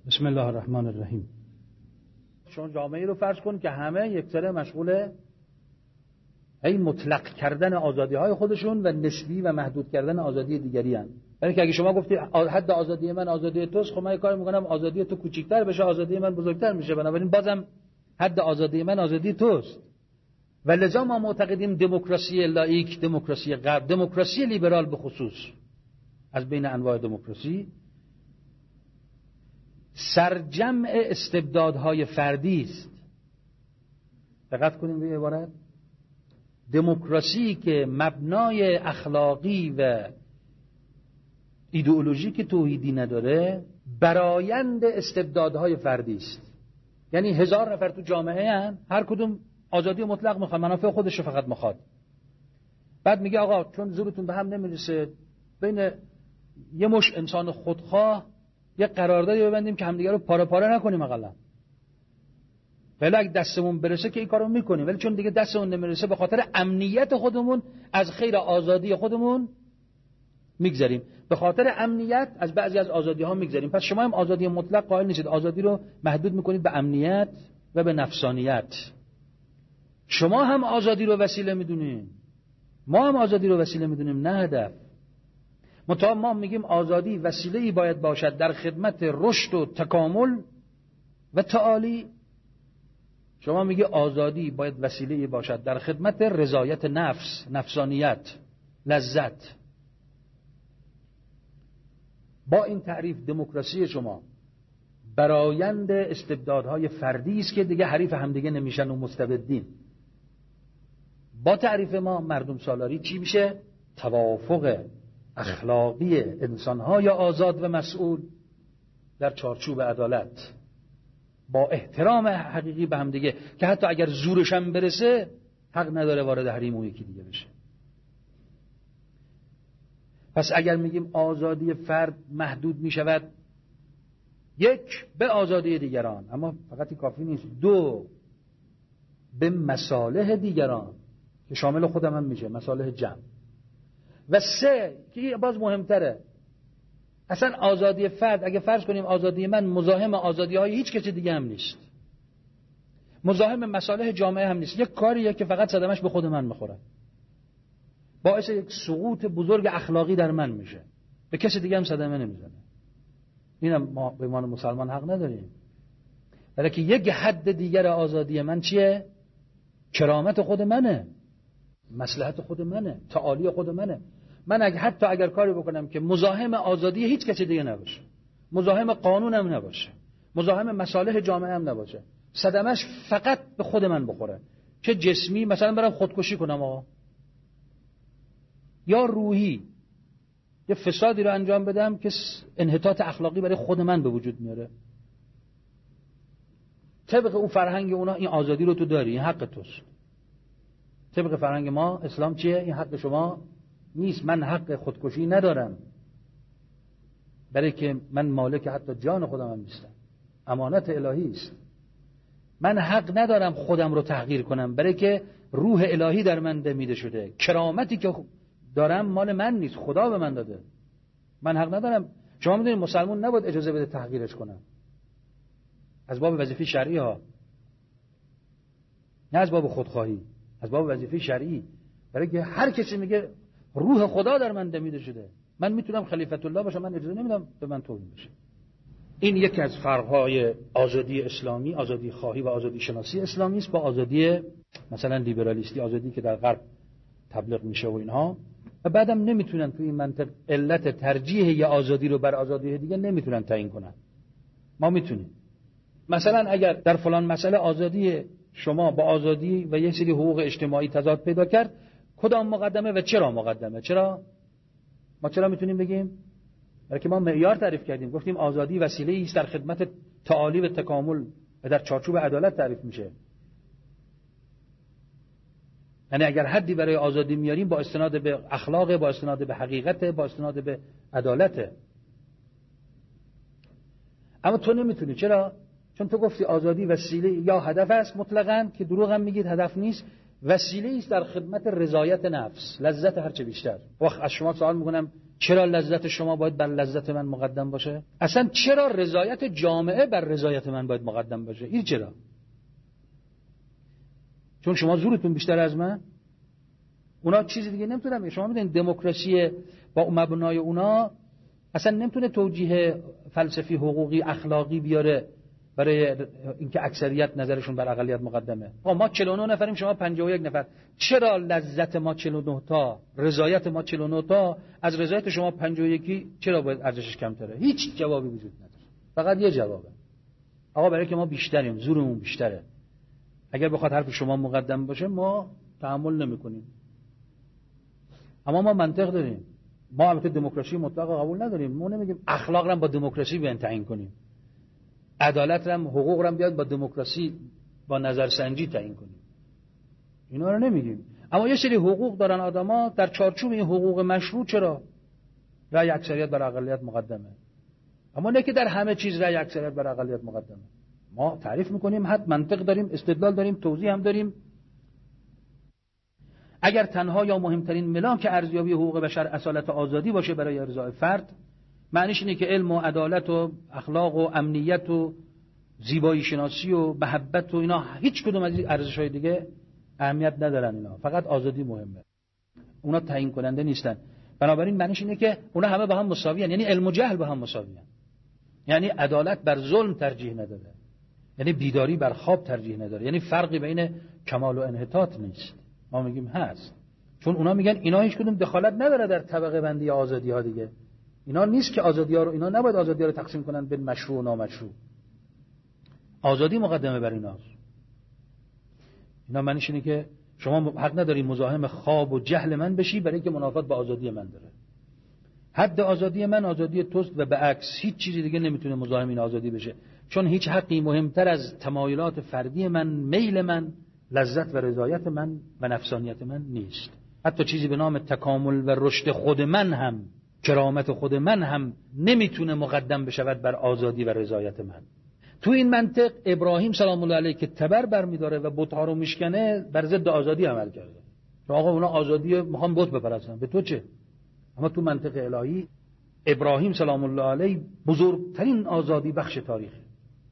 بسم الله الرحمن الرحیم. شما جامعه رو فرض کن که همه یک سره مشغول مطلق کردن آزادی‌های خودشون و نسبی و محدود کردن آزادی دیگری هستند. یعنی که اگه شما گفتی حد آزادی من آزادی توست، خب من کار میکنم آزادی تو کوچیک‌تر بشه، آزادی من بزرگتر میشه، بنابراین بازم حد آزادی من آزادی توست. و لذا ما معتقدیم دموکراسی لاییک، دموکراسی غرب، دموکراسی لیبرال به خصوص از بین انواع دموکراسی سرجمع استبدادهای فردی است. دقت کنیم به عبارت دموکراسی که مبنای اخلاقی و ایدئولوژیک توحیدی نداره، برآیند استبدادهای فردی است. یعنی 1000 نفر تو جامعه هن، هر کدوم آزادی مطلق میخواد، منافع خودش رو فقط میخواد. بعد میگه آقا چون زورتون به هم نمیرسه، بین یه مش انسان خودخواه یه قراردادی ببندیم که همدیگه رو پاره پاره نکنیم اقلا. ولی اگه دستمون برسه که این کارو میکنیم، ولی چون دیگه دستمون نمیرسه به خاطر امنیت خودمون از خیر آزادی خودمون میگذریم، به خاطر امنیت از بعضی از آزادی ها میگذریم. پس شما هم آزادی مطلق قائل نیستید، آزادی رو محدود میکنید به امنیت و به نفسانیت. شما هم آزادی رو وسیله میدونید، ما هم آزادی رو وسیله میدونیم، نه هدف. ما میگیم آزادی وسیله‌ای باید باشد در خدمت رشد و تکامل و تعالی. شما میگی آزادی باید وسیله‌ای باشد در خدمت رضایت نفس، نفسانیت، لذت. با این تعریف دموکراسی شما برآیند استبدادهای فردی است که دیگه حریف همدیگه نمیشن و مستبدین. با تعریف ما مردم سالاری چی میشه؟ توافق اخلاقی انسان‌های آزاد و مسئول در چارچوب عدالت، با احترام حقیقی به هم دیگه، که حتی اگر زورش هم برسه حق نداره وارد حریم اون یکی دیگه بشه. پس اگر میگیم آزادی فرد محدود میشود، یک به آزادی دیگران، اما فقط کافی نیست، دو به مصالح دیگران که شامل خودم هم میشه، مصالح جمع، و سه که باز مهمتره، اصلا آزادی فرد اگه فرض کنیم آزادی من مزاحم آزادی های هیچ کسی دیگه هم نیست، مزاحم مصالح جامعه هم نیست، یک کاریه که فقط صدمش به خود من میخوره، باعث یک سقوط بزرگ اخلاقی در من میشه، به کسی دیگه هم صدمه نمیزنه. اینم ما به عنوان مسلمان حق نداریم. برای که یک حد دیگر آزادی من چیه؟ کرامت خود منه، مصلحت خود منه، تعالی خود منه. من حتی اگر کاری بکنم که مزاحم آزادی هیچ کسی دیگه نباشه، مزاحم قانون هم نباشه، مزاحم مصالح جامعه هم نباشه، صدمش فقط به خود من بخوره، چه جسمی، مثلا برم خودکشی کنم آقا، یا روحی یه فسادی رو انجام بدم که انحطاط اخلاقی برای خود من به وجود میاره، طبق اون فرهنگ اونا این آزادی رو تو داری، این حق توست. طبق فرهنگ ما اسلام چیه؟ این حق شما نیست، من حق خودکشی ندارم، برای که من مالک حتی جان خودم هم نیستم، امانت الهی است. من حق ندارم خودم رو تحقیر کنم، برای که روح الهی در من دمیده شده، کرامتی که دارم مال من نیست، خدا به من داده. من حق ندارم. شما میدونید مسلمان نباید اجازه بده تحقیرش کنم، از باب وظیفه شرعی ها، نه از باب خودخواهی، از باب وظیفه شرعی. برای که هر کسی میگه روح خدا در من دمیده شده، من میتونم خلیفت الله باشم، من اجازه نمیدم به من توهین بشه. این یکی از فرق‌های آزادی اسلامی، آزادی خواهی و آزادی شناسی اسلامی است با آزادی مثلا لیبرالیستی، آزادی که در غرب تبلیغ میشه و اینها. و بعدم نمیتونن توی این منطق علت ترجیح یه آزادی رو بر آزادی دیگه نمیتونن تعیین کنن. ما میتونیم مثلا اگر در فلان مسئله آزادی شما با آزادی و یه سری حقوق اجتماعی تضاد پیدا کرد، کدام مقدمه و چرا مقدمه؟ ما چرا میتونیم بگیم؟ برای که ما معیار تعریف کردیم، گفتیم آزادی وسیله‌ای است در خدمت تعالی و تکامل و در چارچوب عدالت تعریف میشه. یعنی اگر حدی برای آزادی میاریم با استناد به اخلاق، با استناد به حقیقت، با استناد به عدالت. اما تو نمیتونی. چرا؟ چون تو گفتی آزادی وسیله یا هدف است مطلقاً، که دروغ هم میگید هدف نیست، وسیله است در خدمت رضایت نفس، لذت هرچه بیشتر. وقت از شما سوال میکنم چرا لذت شما باید بر لذت من مقدم باشه؟ اصلا چرا رضایت جامعه بر رضایت من باید مقدم باشه؟ این چرا؟ چون شما زورتون بیشتر از من؟ اونا چیزی دیگه نمیتونن. شما میدونید دموکراسی با مبنای اونا اصلا نمیتونه توجیه فلسفی، حقوقی، اخلاقی بیاره برای اینکه اکثریت نظرشون بر اقلیت مقدمه. ما 49 نفریم، شما 51 نفر. چرا لذت ما 49 تا، رضایت ما 49 تا از رضایت شما 51 چرا باید ارزشش کمتره؟ هیچ جوابی وجود نداره. فقط یه جوابه. آقا برای که ما بیشتریم، زورمون بیشتره. اگر بخواد حرف شما مقدم باشه ما تحمل نمی‌کنیم. اما ما منطق داریم. ما البته دموکراسی مطلق قبول نداریم. ما نمیگیم اخلاق رو با دموکراسی بیان تعیین کنیم. عدالت رو، حقوق رو بیاد با دموکراسی، با نظرسنجی تعیین کنیم. اینا رو نمیگیم. اما یه سری حقوق دارن آدما، در چارچوب این حقوق مشروع چرا رأی اکثریت بر اقلیت مقدمه؟ اما نه که در همه چیز رأی اکثریت بر اقلیت مقدمه. ما تعریف میکنیم، حد منطق داریم، استدلال داریم، توضیح هم داریم. اگر تنها یا مهمترین ملاک ارزیابی حقوق بشر اصالت و آزادی باشه برای ارضای فرد، معنیش اینه که علم و عدالت و اخلاق و امنیت و زیبایی شناسی و محبت و اینا هیچ کدوم از این ارزش‌های دیگه اهمیت ندارن. اینا فقط آزادی مهمه. اونا تعیین کننده نیستن. بنابراین معنیش اینه که اونا همه با هم مساویان، یعنی علم و جهل با هم مساویان. یعنی عدالت بر ظلم ترجیح نداره، یعنی بیداری بر خواب ترجیح نداره، یعنی فرقی بین کمال و انحطاط نیست. ما میگیم هست، چون اونا میگن اینا هیچ کدوم دخالت نداره در طبقه بندی آزادی ها دیگه. اینا نیست که آزادی ها رو، اینا نباید آزادی ها رو تقسیم کنن بین مشروع و نامشروع. آزادی مقدمه بر ایناست. اینا معنیش اینه که شما حق نداری مزاحم خواب و جهل من بشی برای اینکه منافات با آزادی من داره. حد آزادی من آزادی توست و به عکس هیچ چیزی دیگه نمیتونه مزاحم این آزادی بشه، چون هیچ حقی مهمتر از تمایلات فردی من، میل من، لذت و رضایت من و نفسانیت من نیست. حتی چیزی به نام تکامل و رشد خود من هم، کرامت خود من هم نمیتونه مقدم بشود بر آزادی و رضایت من. تو این منطق ابراهیم سلام الله علیه که تبر برمیداره و بت‌ها رو میشکنه بر ضد آزادی عمل کرده. آقا اونا آزادی میخوان بت بپرستن، به تو چه؟ اما تو منطق الهی ابراهیم سلام الله علیه بزرگترین آزادی بخش تاریخی.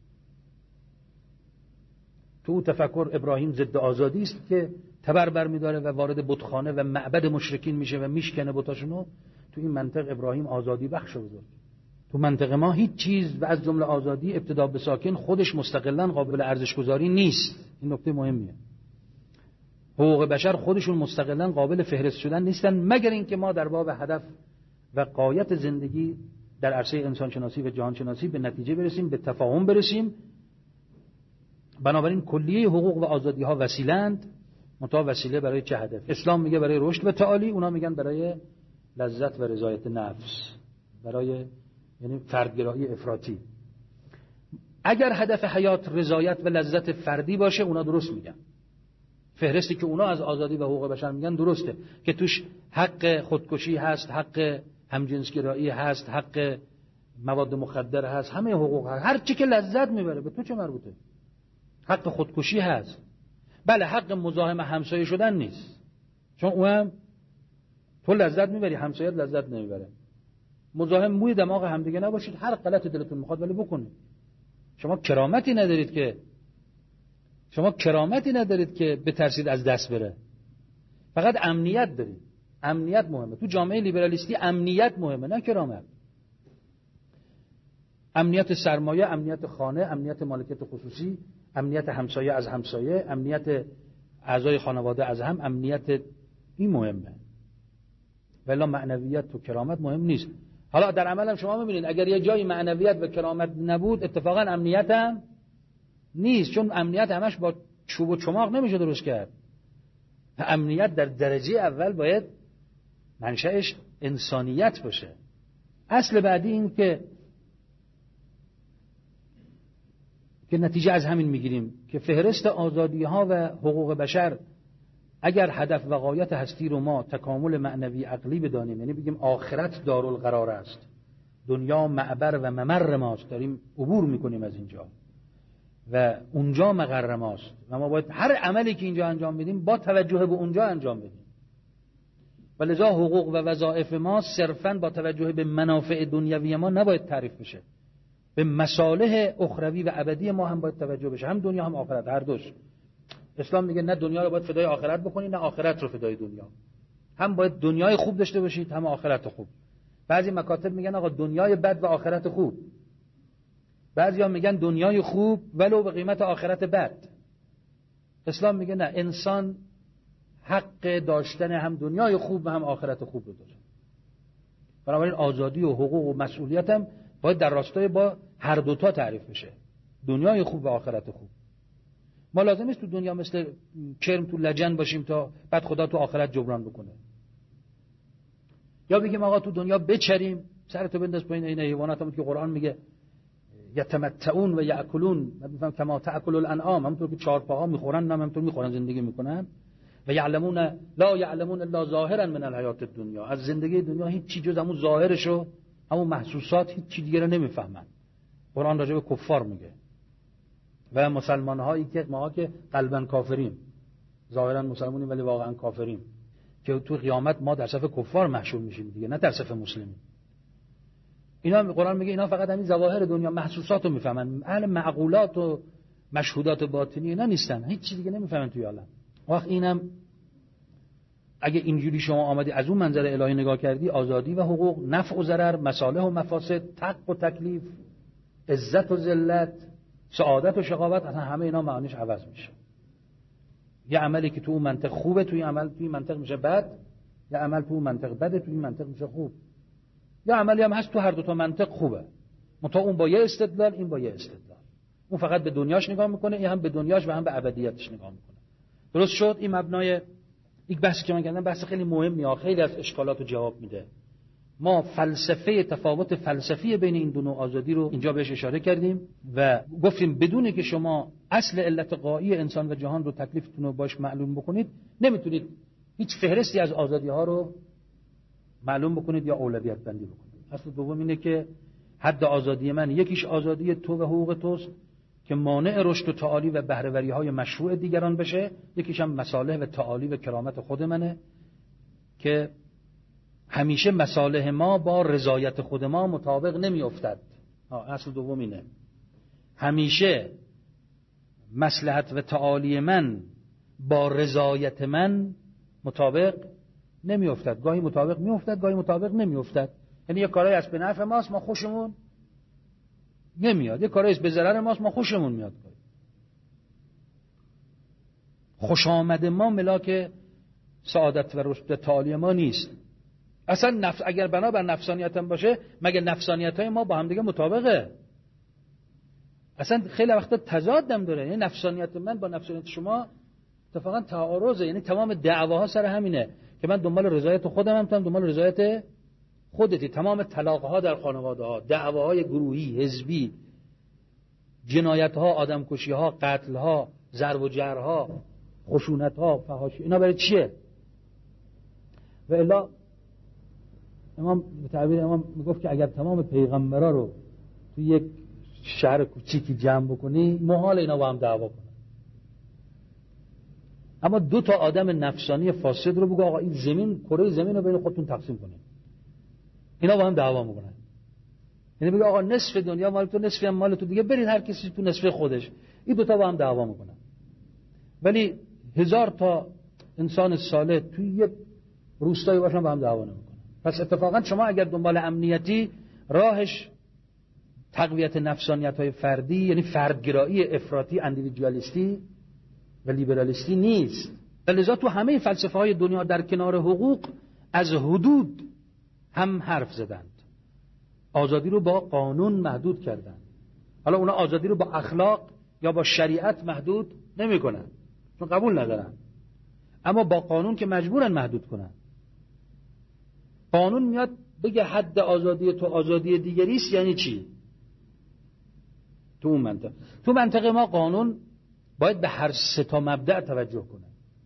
تو تفکر ابراهیم ضد آزادی است که تبر برمیداره و وارد بتخانه و معبد مشرکین میشه و میشکنه بتاشونو. تو این منطق ابراهیم آزادی بخش بزرگ. تو منطق ما هیچ چیز و از جمله آزادی ابتدا به ساکن خودش مستقلاً قابل ارزش گذاری نیست. این نکته مهمیه. حقوق بشر خودشون مستقلاً قابل فهرست شدن نیستن، مگر اینکه ما در باب هدف و غایت زندگی در عرصه انسان شناسی و جهان شناسی به نتیجه برسیم، به تفاهم برسیم. بنابراین کلیه حقوق و آزادی ها وسیلند، منتها وسیله برای چه هدف؟ اسلام میگه برای رشد و تعالی، اونا میگن برای لذت و رضایت نفس، برای یعنی فردگرایی افراطی. اگر هدف حیات رضایت و لذت فردی باشه اونا درست میگن. فهرستی که اونا از آزادی و حقوق بشر میگن درسته، که توش حق خودکشی هست، حق همجنسگرایی هست، حق مواد مخدر هست، همه حقوق هست. هر چی که لذت میبره به تو چه مربوطه؟ حق خودکشی هست. بله حق مزاحم همسایه شدن نیست، چون اونم تو لذت میبری، همسایت لذت نمیبره. مزاحم موی دماغ همدیگه نباشید، هر غلط دلتون میخواد ولی بکنید. شما کرامتی ندارید که بترسید از دست بره. فقط امنیت دارید. امنیت مهمه. تو جامعه لیبرالیستی امنیت مهمه، نه کرامت. امنیت سرمایه، امنیت خانه، امنیت مالکیت خصوصی، امنیت همسایه از همسایه، امنیت اعضای خانواده از هم، امنیت این مهمه. ولی معنویت و کرامت مهم نیست. حالا در عمل هم شما می‌بینید اگر یه جایی معنویت و کرامت نبود اتفاقا امنیت هم نیست، چون امنیت همش با چوب و چماق نمیشه درست کرد. امنیت در درجه اول باید منشأش انسانیت باشه. اصل بعدی این که نتیجه از همین میگیریم که فهرست آزادی ها و حقوق بشر اگر هدف و غایت هستی رو ما تکامل معنوی عقلی بدانیم، یعنی بگیم آخرت دارالقرار است، دنیا معبر و ممر ماست، داریم عبور میکنیم از اینجا و اونجا مقر ماست و ما باید هر عملی که اینجا انجام بدیم با توجه به اونجا انجام بدیم. و لذا حقوق و وظایف ما صرفاً با توجه به منافع دنیوی ما نباید تعریف بشه، به مصالح اخروی و ابدی ما هم باید توجه بشه، هم دنیا هم آخرت، هر دوش. اسلام میگه نه دنیا رو باید فدای آخرت بکنید نه آخرت رو فدای دنیا، هم باید دنیای خوب داشته باشید هم آخرت خوب. بعضی مکاتب میگن آقا دنیای بد و آخرت خوب، بعضیا میگن دنیای خوب ولو به قیمت آخرت بد. اسلام میگه نه، انسان حق داشتن هم دنیای خوب و هم آخرت خوب رو داره. بنابراین آزادی و حقوق و مسئولیت هم باید در راستای با هر دوتا تعریف بشه، دنیای خوب و آخرت خوب. ما لازم نیست تو دنیا مثل کرم تو لجن باشیم تا بعد خدا تو آخرت جبران بکنه، یا بگیم آقا تو دنیا بچریم سرتو بنداز پایین، این حیوانات هم که قرآن میگه یتمتعون و یاکلون، مثلا کما تاکل الانعام، همونطور که چهارپاها میخورن همونطور میخورن زندگی میکنن، و یعلمون لا یعلمون الا ظاهرا من الحیات الدنیا، از زندگی دنیا هیچ چیز جز همون ظاهرشو، همون محسوسات، هیچ چیز دیگه رو نمیفهمن. قرآن راجع به کفار میگه و مسلمان هایی که ما که قلبا کافریم، ظاهرا مسلمونیم ولی واقعا کافریم، که تو قیامت ما در صف کفار محشور میشیم دیگه، نه در صف مسلمین. اینا قرآن میگه اینا فقط همین ظواهر دنیا محسوسات رو میفهمن، اهل معقولات و مشهودات باطنی اینا نیستن، هیچ چیز دیگه نمیفهمن توی عالم. وقت اینم اگه اینجوری شما آمدی از اون منظر الهی نگاه کردی، آزادی و حقوق، نفع و ضرر، مصالح و مفاسد، تق و تکلیف، عزت و ذلت، سعادت و شقاوت، اصلا همه اینا معنیش عوض میشه. یه عملی که تو اون منطق خوبه توی عمل توی منطق میشه بد، یه عمل تو اون منطق بده توی منطق میشه خوب. یه عملی هم هست تو هر دو تا منطق خوبه، منتها اون با یه استدلال این با یه استدلال، اون فقط به دنیاش نگاه میکنه، این هم به دنیاش و هم به ابدیتش نگاه میکنه. درست شد؟ این مبنای یک بحثی که من کردم بحث خیلی مهمیه، خیلی از اشکالات رو جواب میده. ما فلسفه تفاوت فلسفی بین این دو نوع آزادی رو اینجا بهش اشاره کردیم و گفتیم بدون که شما اصل علت غایی انسان و جهان رو تکلیفتون رو باش معلوم بکنید نمیتونید هیچ فهرستی از آزادی ها رو معلوم بکنید یا اولویت بندی بکنید. اصل دوم اینه که حد آزادی من یکیش آزادی تو و حقوق توست که مانع رشد و تعالی و بهره‌وری های مشروع دیگران بشه، یکیش هم مصالح و تعالی و کرامت خود منه که همیشه مصالح ما با رضایت خود ما مطابق نمی افتد. اصل دوم اینه، همیشه مصلحت و تعالی من با رضایت من مطابق نمی افتد، گاهی مطابق می افتد گاهی مطابق نمی افتد. یعنی یک کارایی از به نفع ماست ما خوشمون نمیاد، یک کارایی از به ضرر ماست ما خوشمون میاد. خوش آمد ما ملاک سعادت و رشد تعالی ما نیست. اصلا اگر بنابر نفسانیت هم باشه، مگه نفسانیت های ما با هم دیگه مطابقه؟ اصلا خیلی وقتا تضاد هم داره، یعنی نفسانیت من با نفسانیت شما اتفاقا تعارضه. یعنی تمام دعواها سر همینه که من دنبال رضایت خودم هم، تو هم دنبال رضایت خودتی. تمام طلاقها در خانواده ها، دعواهای گروهی، حزبی، جنایت ها، آدمکشی ها، قتل ها، ضرب و جرح ها، خشونت ها، فحاشی، اینا برای چیه؟ و الا امام به تعبیر امام میگفت که اگر تمام پیغمبرا رو تو یک شهر کوچیکی جمع بکنی محال اینا با هم دعوا کنن، اما دو تا آدم نفسانی فاسد رو بگو آقا این زمین، کره زمین رو بین خودتون تقسیم کنید، اینا با هم دعوا میکنن. یعنی بگو آقا نصف دنیا مال تو، نصفی هم مال تو، دیگه برید هر کسی تو نصف خودش. این دو تا با هم دعوا میکنن. ولی 1000 تا انسان صالح توی یک روستایی باشن با هم دعوا نمیکنن. پس اتفاقا شما اگر دنبال امنیتی، راهش تقویت نفسانیت‌های فردی، یعنی فردگرایی افراطی، اندیویدوالیستی و لیبرالیستی نیست. لذا تو همه فلسفه‌های دنیا در کنار حقوق از حدود هم حرف زدند. آزادی رو با قانون محدود کردند. حالا اونا آزادی رو با اخلاق یا با شریعت محدود نمی‌کنن چون قبول ندارن، اما با قانون که مجبورن محدود کنن. قانون میاد بگه حد آزادی تو آزادی دیگریست. یعنی چی؟ تو اون منطق ما قانون باید به هر سه تا مبدأ توجه کنه،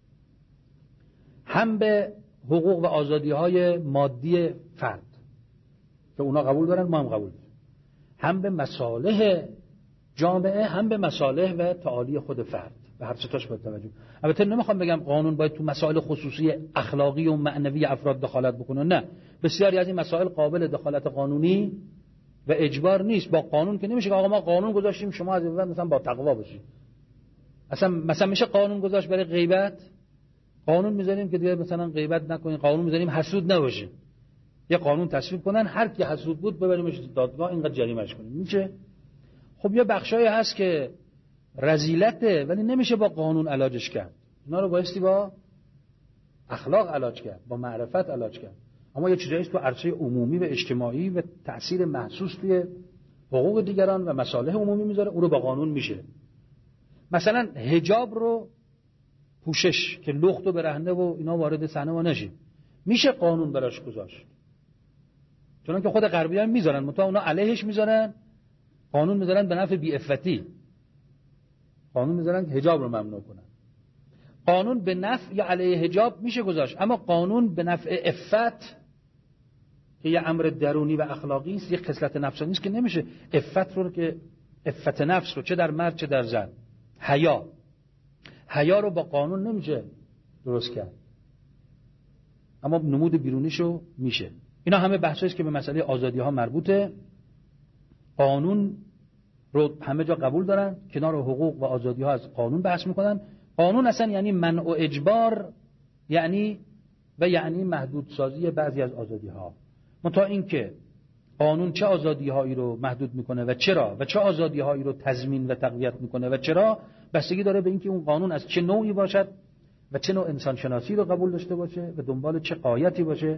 هم به حقوق و آزادی های مادی فرد که اونا قبول دارن ما هم قبول داریم، هم به مصالح جامعه، هم به مصالح و تعالی خود فرد. به هر ستاش باید توجه. البته نمیخوام بگم قانون باید تو مسائل خصوصی اخلاقی و معنوی افراد دخالت بکنه، نه، بسیاری از این مسائل قابل دخالت قانونی و اجبار نیست. با قانون که نمیشه که آقا ما قانون گذاشتیم شما از این بعد مثلا با تقوا باشید. مثلا میشه قانون گذاشت برای غیبت؟ قانون میذاریم که دیگه مثلا غیبت نکنین، قانون میذاریم حسود نباشین. یه قانون تصویب کنن هر کی حسود بود ببریمش دادگاه اینقدر جریمه‌اش کنیم. میشه؟ خب یه بخشایی هست که رذیلته ولی نمیشه با قانون علاجش کرد. اینا رو بایستی با اخلاق علاج کرد، با معرفت علاج کرد. اما یه چیزایی تو عرصه عمومی و اجتماعی و تأثیر محسوس توی حقوق دیگران و مصالح عمومی میذاره، اون رو با قانون میشه. مثلا حجاب رو، پوشش که لخت و برهنه و اینا وارد صحنه ما نشه، میشه قانون براش گذاشت. چون که خود غربی‌ها میذارن، متأ اونا علیهش میذارن، قانون میذارن به نفع بی‌عفتی. قانون میذارن که حجاب رو ممنوع کنن. قانون به نفع یا علیه حجاب میشه گذاشت، اما قانون به نفع عفت که یه امر درونی و اخلاقی است، یه خصلت نفسانی است که نمیشه عفت رو، که عفت نفس رو چه در مرد چه در زن، حیا رو با قانون نمیشه درست کرد، اما نمود بیرونیشو میشه. اینا همه بحثایی است که به مسئله آزادی ها مربوطه. قانون رو همه جا قبول دارن، کنار حقوق و آزادی ها از قانون بحث میکنن. قانون اصلا یعنی منع و اجبار، یعنی محدود سازی بعضی از آزادی ها. منتها این که قانون چه آزادی هایی رو محدود میکنه و چرا، و چه آزادی هایی رو تضمین و تقویت میکنه و چرا، بستگی داره به اینکه اون قانون از چه نوعی باشد و چه نوع انسان شناسی رو قبول داشته باشه و دنبال چه غایتی باشه،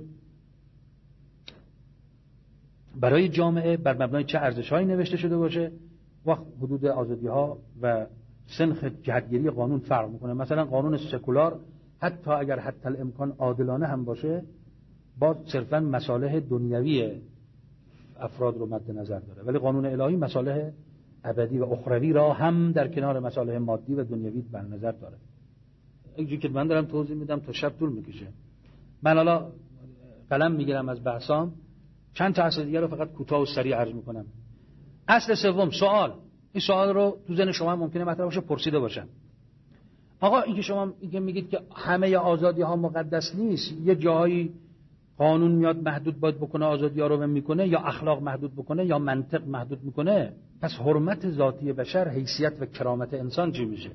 برای جامعه بر مبنای چه ارزش‌هایی نوشته شده باشه. وقت حدود آزادی‌ها و سنخ جهتگیری قانون فرق میکنه. مثلا قانون سکولار حتی اگر حتی الامکان عادلانه هم باشه، با صرفاً مصالح دنیوی افراد رو مد نظر داره، ولی قانون الهی مصالح ابدی و اخروی را هم در کنار مصالح مادی و دنیوی بر نظر داره. اینجوری که من دارم توضیح میدم تا شب طول میکشه. من حالا قلم میگیرم از بحثام، چند تا اصل دیگه رو فقط کوتاه و سریع عرض میکنم. اصل سوم، سوال. این سوال رو تو ذهن شما ممکنه مطرح باشه، پرسیده باشن. آقا این که شما میگید که همه آزادی ها مقدس نیست، یه جایی قانون میاد محدود باید بکنه آزادی ها رو میکنه، یا اخلاق محدود بکنه یا منطق محدود میکنه، پس حرمت ذاتی بشر، حیثیت و کرامت انسان چی میشه؟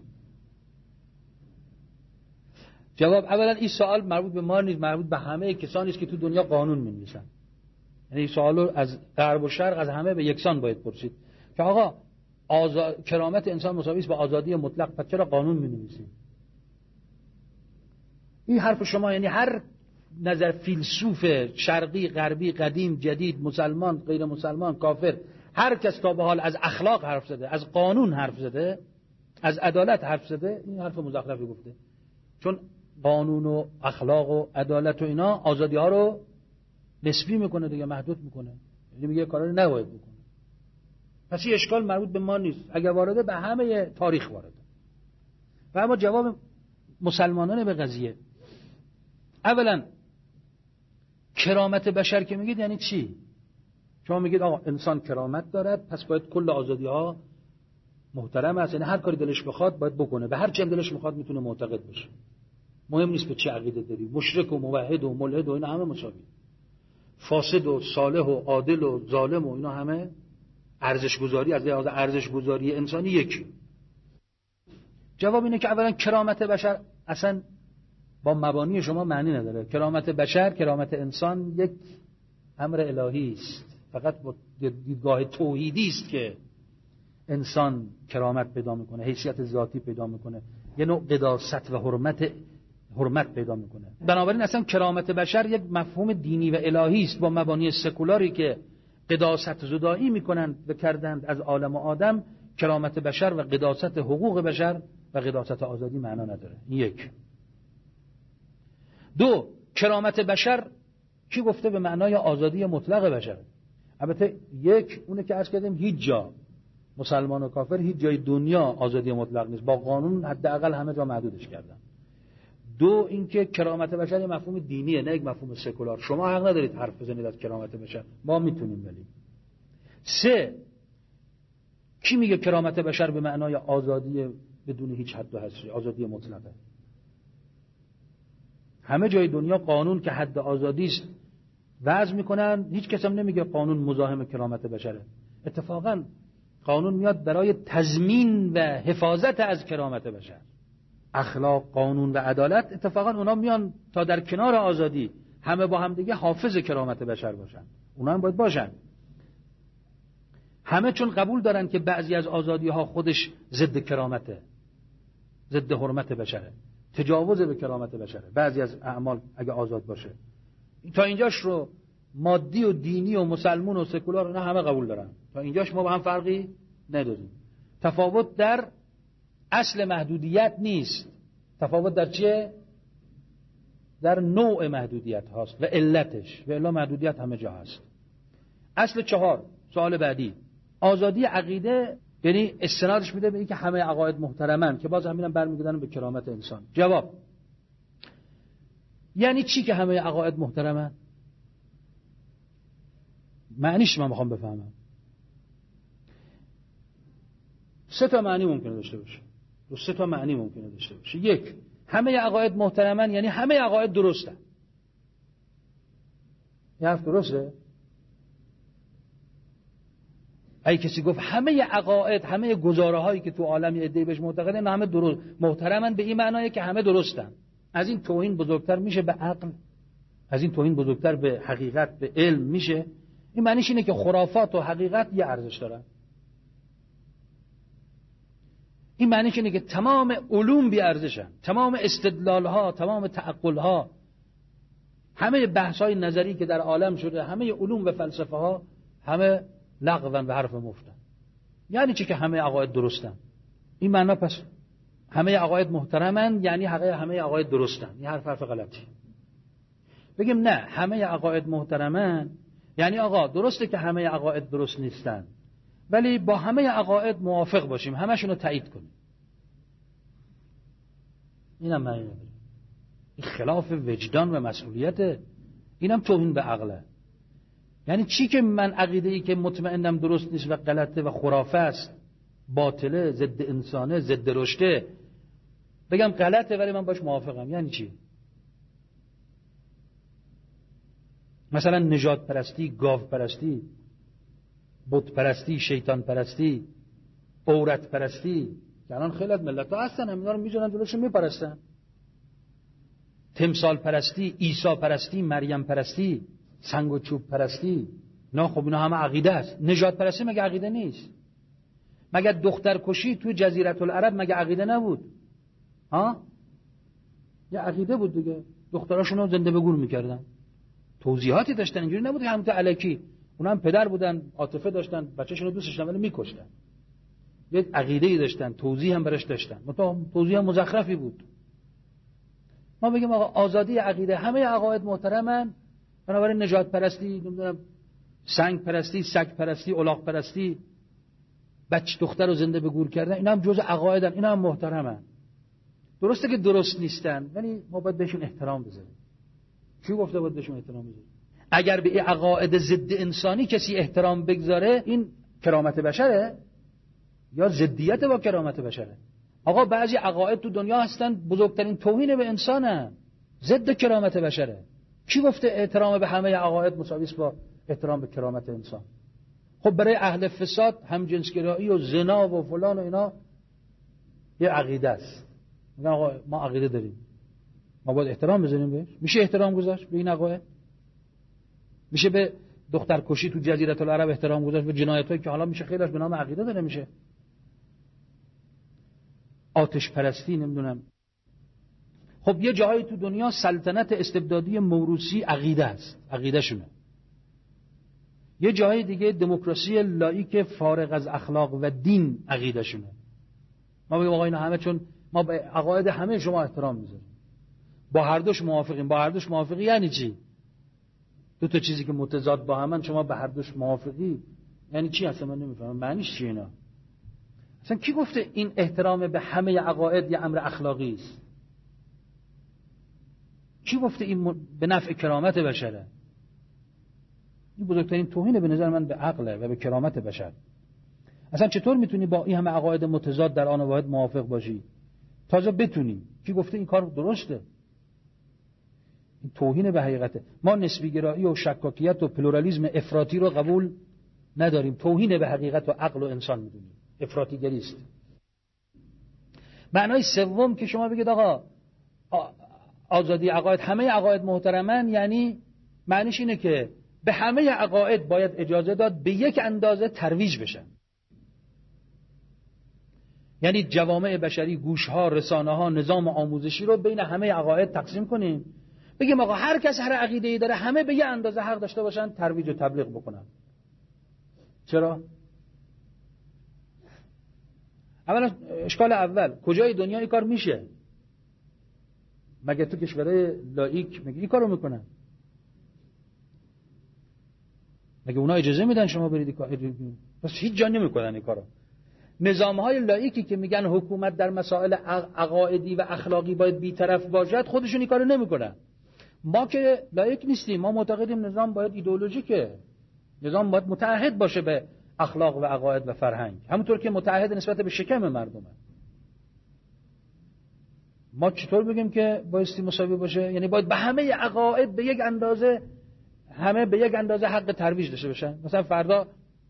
جواب، اولا این سوال مربوط به ما نیست، مربوط به همه کسانی است که تو دنیا قانون می‌نویسن. یعنی این سوال رو از غرب و شرق از همه به یکسان باید پرسید که آقا کرامت انسان مساوی است با آزادی مطلق، پس چرا قانون می‌نویسید؟ این حرف شما، یعنی هر نظر فیلسوف شرقی، غربی، قدیم، جدید، مسلمان، غیر مسلمان، کافر، هر کس تا به حال از اخلاق حرف زده، از قانون حرف زده، از عدالت حرف زده، این حرف مزخرفی گفته. چون قانون و اخلاق و عدالت و اینا آزادی ها رو نسبی میکنه دیگه، محدود میکنه، یعنی میگه کارا رو نباید بکنه. پس این اشکال مربوط به ما نیست، اگر وارده به همه تاریخ وارده. و اما جواب مسلمانانه به قضیه، اولا کرامت بشر که میگید یعنی چی؟ شما میگید آقا انسان کرامت دارد، پس باید کل آزادی ها محترم است، یعنی هر کاری دلش بخواد باید بکنه، به هر چی دلش میخواد میتونه معتقد بشه، مهم نیست به چه عقیده داری، مشرک و موحد و ملحد و اینا همه مساوی، فاسد و صالح و عادل و ظالم و اینا همه ارزش گذاری از لحاظ ارزش گذاری انسانی یکی. جواب اینه که اولا کرامت بشر اصلا با مبانی شما معنی نداره. کرامت بشر، کرامت انسان یک امر الهی است، فقط با دیدگاه توحیدی است که انسان کرامت پیدا میکنه، حیثیت ذاتی پیدا میکنه، یه نوع قداست و حرمت پیدا میکنه. بنابراین اصلا کرامت بشر یک مفهوم دینی و الهی است با مبانی سکولاری که قداست زدایی میکنند و کردند از عالم و آدم. کرامت بشر و قداست حقوق بشر و قداست آزادی معنا نداره. این یک. دو، کرامت بشر کی گفته به معنای آزادی مطلق بشر؟ البته یک اونه که عرض کردیم هیچ جا، مسلمان و کافر، هیچ جای دنیا آزادی مطلق نیست، با قانون حداقل همه جا محدودش کردن. دو، اینکه کرامت بشر یه مفهوم دینیه، نه یک مفهوم سکولار. شما حق ندارید حرف بزنید از کرامت بشر، ما میتونیم. ولی سه، کی میگه کرامت بشر به معنای آزادی بدون هیچ حد و حصری، آزادی مطلقه. همه جای دنیا قانون که حد آزادی است وضع میکنن، هیچ کس هم نمیگه قانون مزاحم کرامت بشره. اتفاقا قانون میاد برای تضمین و حفاظت از کرامت بشر. اخلاق، قانون و عدالت اتفاقا اونا میان تا در کنار آزادی همه با هم دیگه حافظ کرامت بشر باشن. اونا هم باید باشن. همه چون قبول دارن که بعضی از آزادی ها خودش ضد کرامته، ضد حرمت بشره، تجاوز به کرامت بشره. بعضی از اعمال اگه آزاد باشه، تا اینجاش رو مادی و دینی و مسلمون و سکولار اینا همه قبول دارن. تا اینجاش ما با هم فرقی نداریم. تفاوت در اصل محدودیت نیست. تفاوت در چیه؟ در نوع محدودیت هاست و علتش. و الا محدودیت همه جا هست. اصل 4، سوال بعدی، آزادی عقیده یعنی استنادش میده به اینکه همه عقاید محترمن، که باز همینم برمیگردن به کرامت انسان. جواب، یعنی چی که همه عقاید محترمن؟ معنیش من میخوام بفهمم. 3 تا معنی ممکنه داشته باشه. 3 تا معنی ممکنه داشته باشه. 1، همه عقاید محترمن یعنی همه عقاید درستن. یه حرف درسته؟ اگه کسی گفت همه عقاید، همه گزاره هایی که تو عالم یه عده‌ای بهش معتقدن همه درست محترمن، به این معنیه که همه درستن. از این توهین بزرگتر میشه به عقل؟ از این توهین بزرگتر به حقیقت، به علم میشه؟ این معنیش اینه که خرافات و حقیقت یه ارزش دارن. این معنیش اینه که تمام علوم بی ارزشن، تمام استدلال ها، تمام تعقل ها، همه بحث های نظری که در عالم شده، همه علوم و فلسفه ها همه لغون و حرف مفتن. یعنی چی که همه عقاید درستن؟ این معنی پس همه عقاید محترمن یعنی همه عقاید درستن. این حرف غلطی. بگیم نه، همه عقاید محترمن یعنی آقا درسته که همه عقاید درست نیستن، ولی با همه عقاید موافق باشیم، همشون رو تایید کنیم. اینم معنی نداره. این خلاف وجدان و مسئولیته. اینم توهین به عقله. یعنی چی که من عقیده‌ای که مطمئنم درست نیست و غلطه و خرافه است، باطله، ضد انسانه، ضد رشده، بگم غلطه ولی من باش موافقم؟ یعنی چی؟ مثلا نژاد پرستی، گاو پرستی، بت پرستی، شیطان پرستی، عورت پرستی، که الان خیلی از ملت‌ها هستن همینا رو می‌جونن جلوشون میپرستن. تمثال پرستی، عیسی پرستی، مریم پرستی، سنگ و چوب پرستی، نه خب اینا همه عقیده است. نژاد پرستی مگه عقیده نیست؟ مگه دخترکشی توی جزیره العرب مگه عقیده نبود؟ ها؟ یه عقیده بود دیگه. دختراشونو زنده به گور می‌کردن. توضیحاتی داشتن، اینجوری نبود که همون الکی. اونا هم پدر بودن، عاطفه داشتن، بچه‌شون رو دوست داشتن ولی می‌کشتن. یک عقیده‌ای داشتن، توضیح هم براش داشتن. توضیح هم مزخرفی بود. ما بگیم آقا آزادی عقیده، همه عقاید محترمن، بنابراین نژاد پرستی، نمیدونم سنگ پرستی، سگ پرستی، الاغ پرستی، بچه دختر رو زنده به گور کردن، اینا هم جزء عقایدن، اینا هم محترمن. درسته که درست نیستن ولی ما باید بهشون احترام بذاریم. کی گفته باید بهشون احترام بذاریم؟ اگر به این عقاید ضد انسانی کسی احترام بگذاره، این کرامت بشره یا ضدیت با کرامت بشره؟ آقا بعضی عقاید تو دنیا هستن بزرگترین توهین به انسانه، ضد کرامت بشره. کی گفته احترام به همه عقاید مساوی است با احترام به کرامت انسان؟ خب برای اهل فساد همجنسگرایی و زنا و فلان و اینا یه عقیده است. میگن آقا ما عقیده داریم، ما باید احترام بذاریم بهش. میشه احترام گذاشت به این عقاید؟ میشه به دخترکشی تو جزیره العرب احترام گذاشت، به جنایتایی که حالا میشه خیلیش به نام عقیده داره میشه؟ آتش پرستی، نمیدونم. خب یه جایی تو دنیا سلطنت استبدادی موروثی عقیده است، عقیده شونه. یه جای دیگه دموکراسی لاییک فارغ از اخلاق و دین عقیده شونه. ما بگیم آقا اینا همه، چون ما به عقاید همه شما احترام میذاریم، با هر دوش موافقیم. با هر دوش موافقی یعنی چی؟ دو تا چیزی که متضاد با همن شما به هر دوش موافقی یعنی چی؟ اصلا من نمیفهمم معنیش چیه اینا. اصلا کی گفته این احترام به همه عقاید یه امر اخلاقی است؟ کی گفته این به نفع کرامت بشره؟ این بزرگترین توهین به نظر من به عقل و به کرامت بشر. اصلا چطور میتونی با این همه عقاید متضاد در آن واحد موافق باشی؟ تازه بتونی. کی گفته این کار درسته؟ این توهین به حقیقته. ما نسبی گرایی و شکاکیت و پلورالیسم افراطی رو قبول نداریم. توهین به حقیقت و عقل و انسان میدونیم. افراطی گریست. معنای سوم که شما بگید آقا آزادی عقاید، همه عقاید محترمن، یعنی معنیش اینه که به همه عقاید باید اجازه داد به یک اندازه ترویج بشن. یعنی جوامع بشری، گوشها، رسانه ها، نظام آموزشی رو بین همه عقاید تقسیم کنیم، بگیم آقا هر کس هر عقیده‌ای داره همه به یک اندازه حق داشته باشن ترویج و تبلیغ بکنن. چرا؟ اولا اشکال اول، کجای دنیا این کار میشه؟ مگه تو کشورهای لاییک مگه این کارو میکنن؟ مگه اونا اجازه میدن شما برید این کار؟ بس هیچ جا نمیکنن این کارو. نظام‌های لاییکی که میگن حکومت در مسائل عقائدی و اخلاقی باید بی‌طرف باشد، خودشون این کارو نمیکنن. ما که لاییک نیستیم، ما معتقدیم نظام باید ایدئولوژیکه، نظام باید متعهد باشه به اخلاق و عقاید و فرهنگ، همونطور که متعهد نسبت به شکم مردمه. ما چطور بگیم که بایستی مساوی باشه؟ یعنی باید به همه عقاید به یک اندازه، همه به یک اندازه حق ترویج داشته باشن. مثلا فردا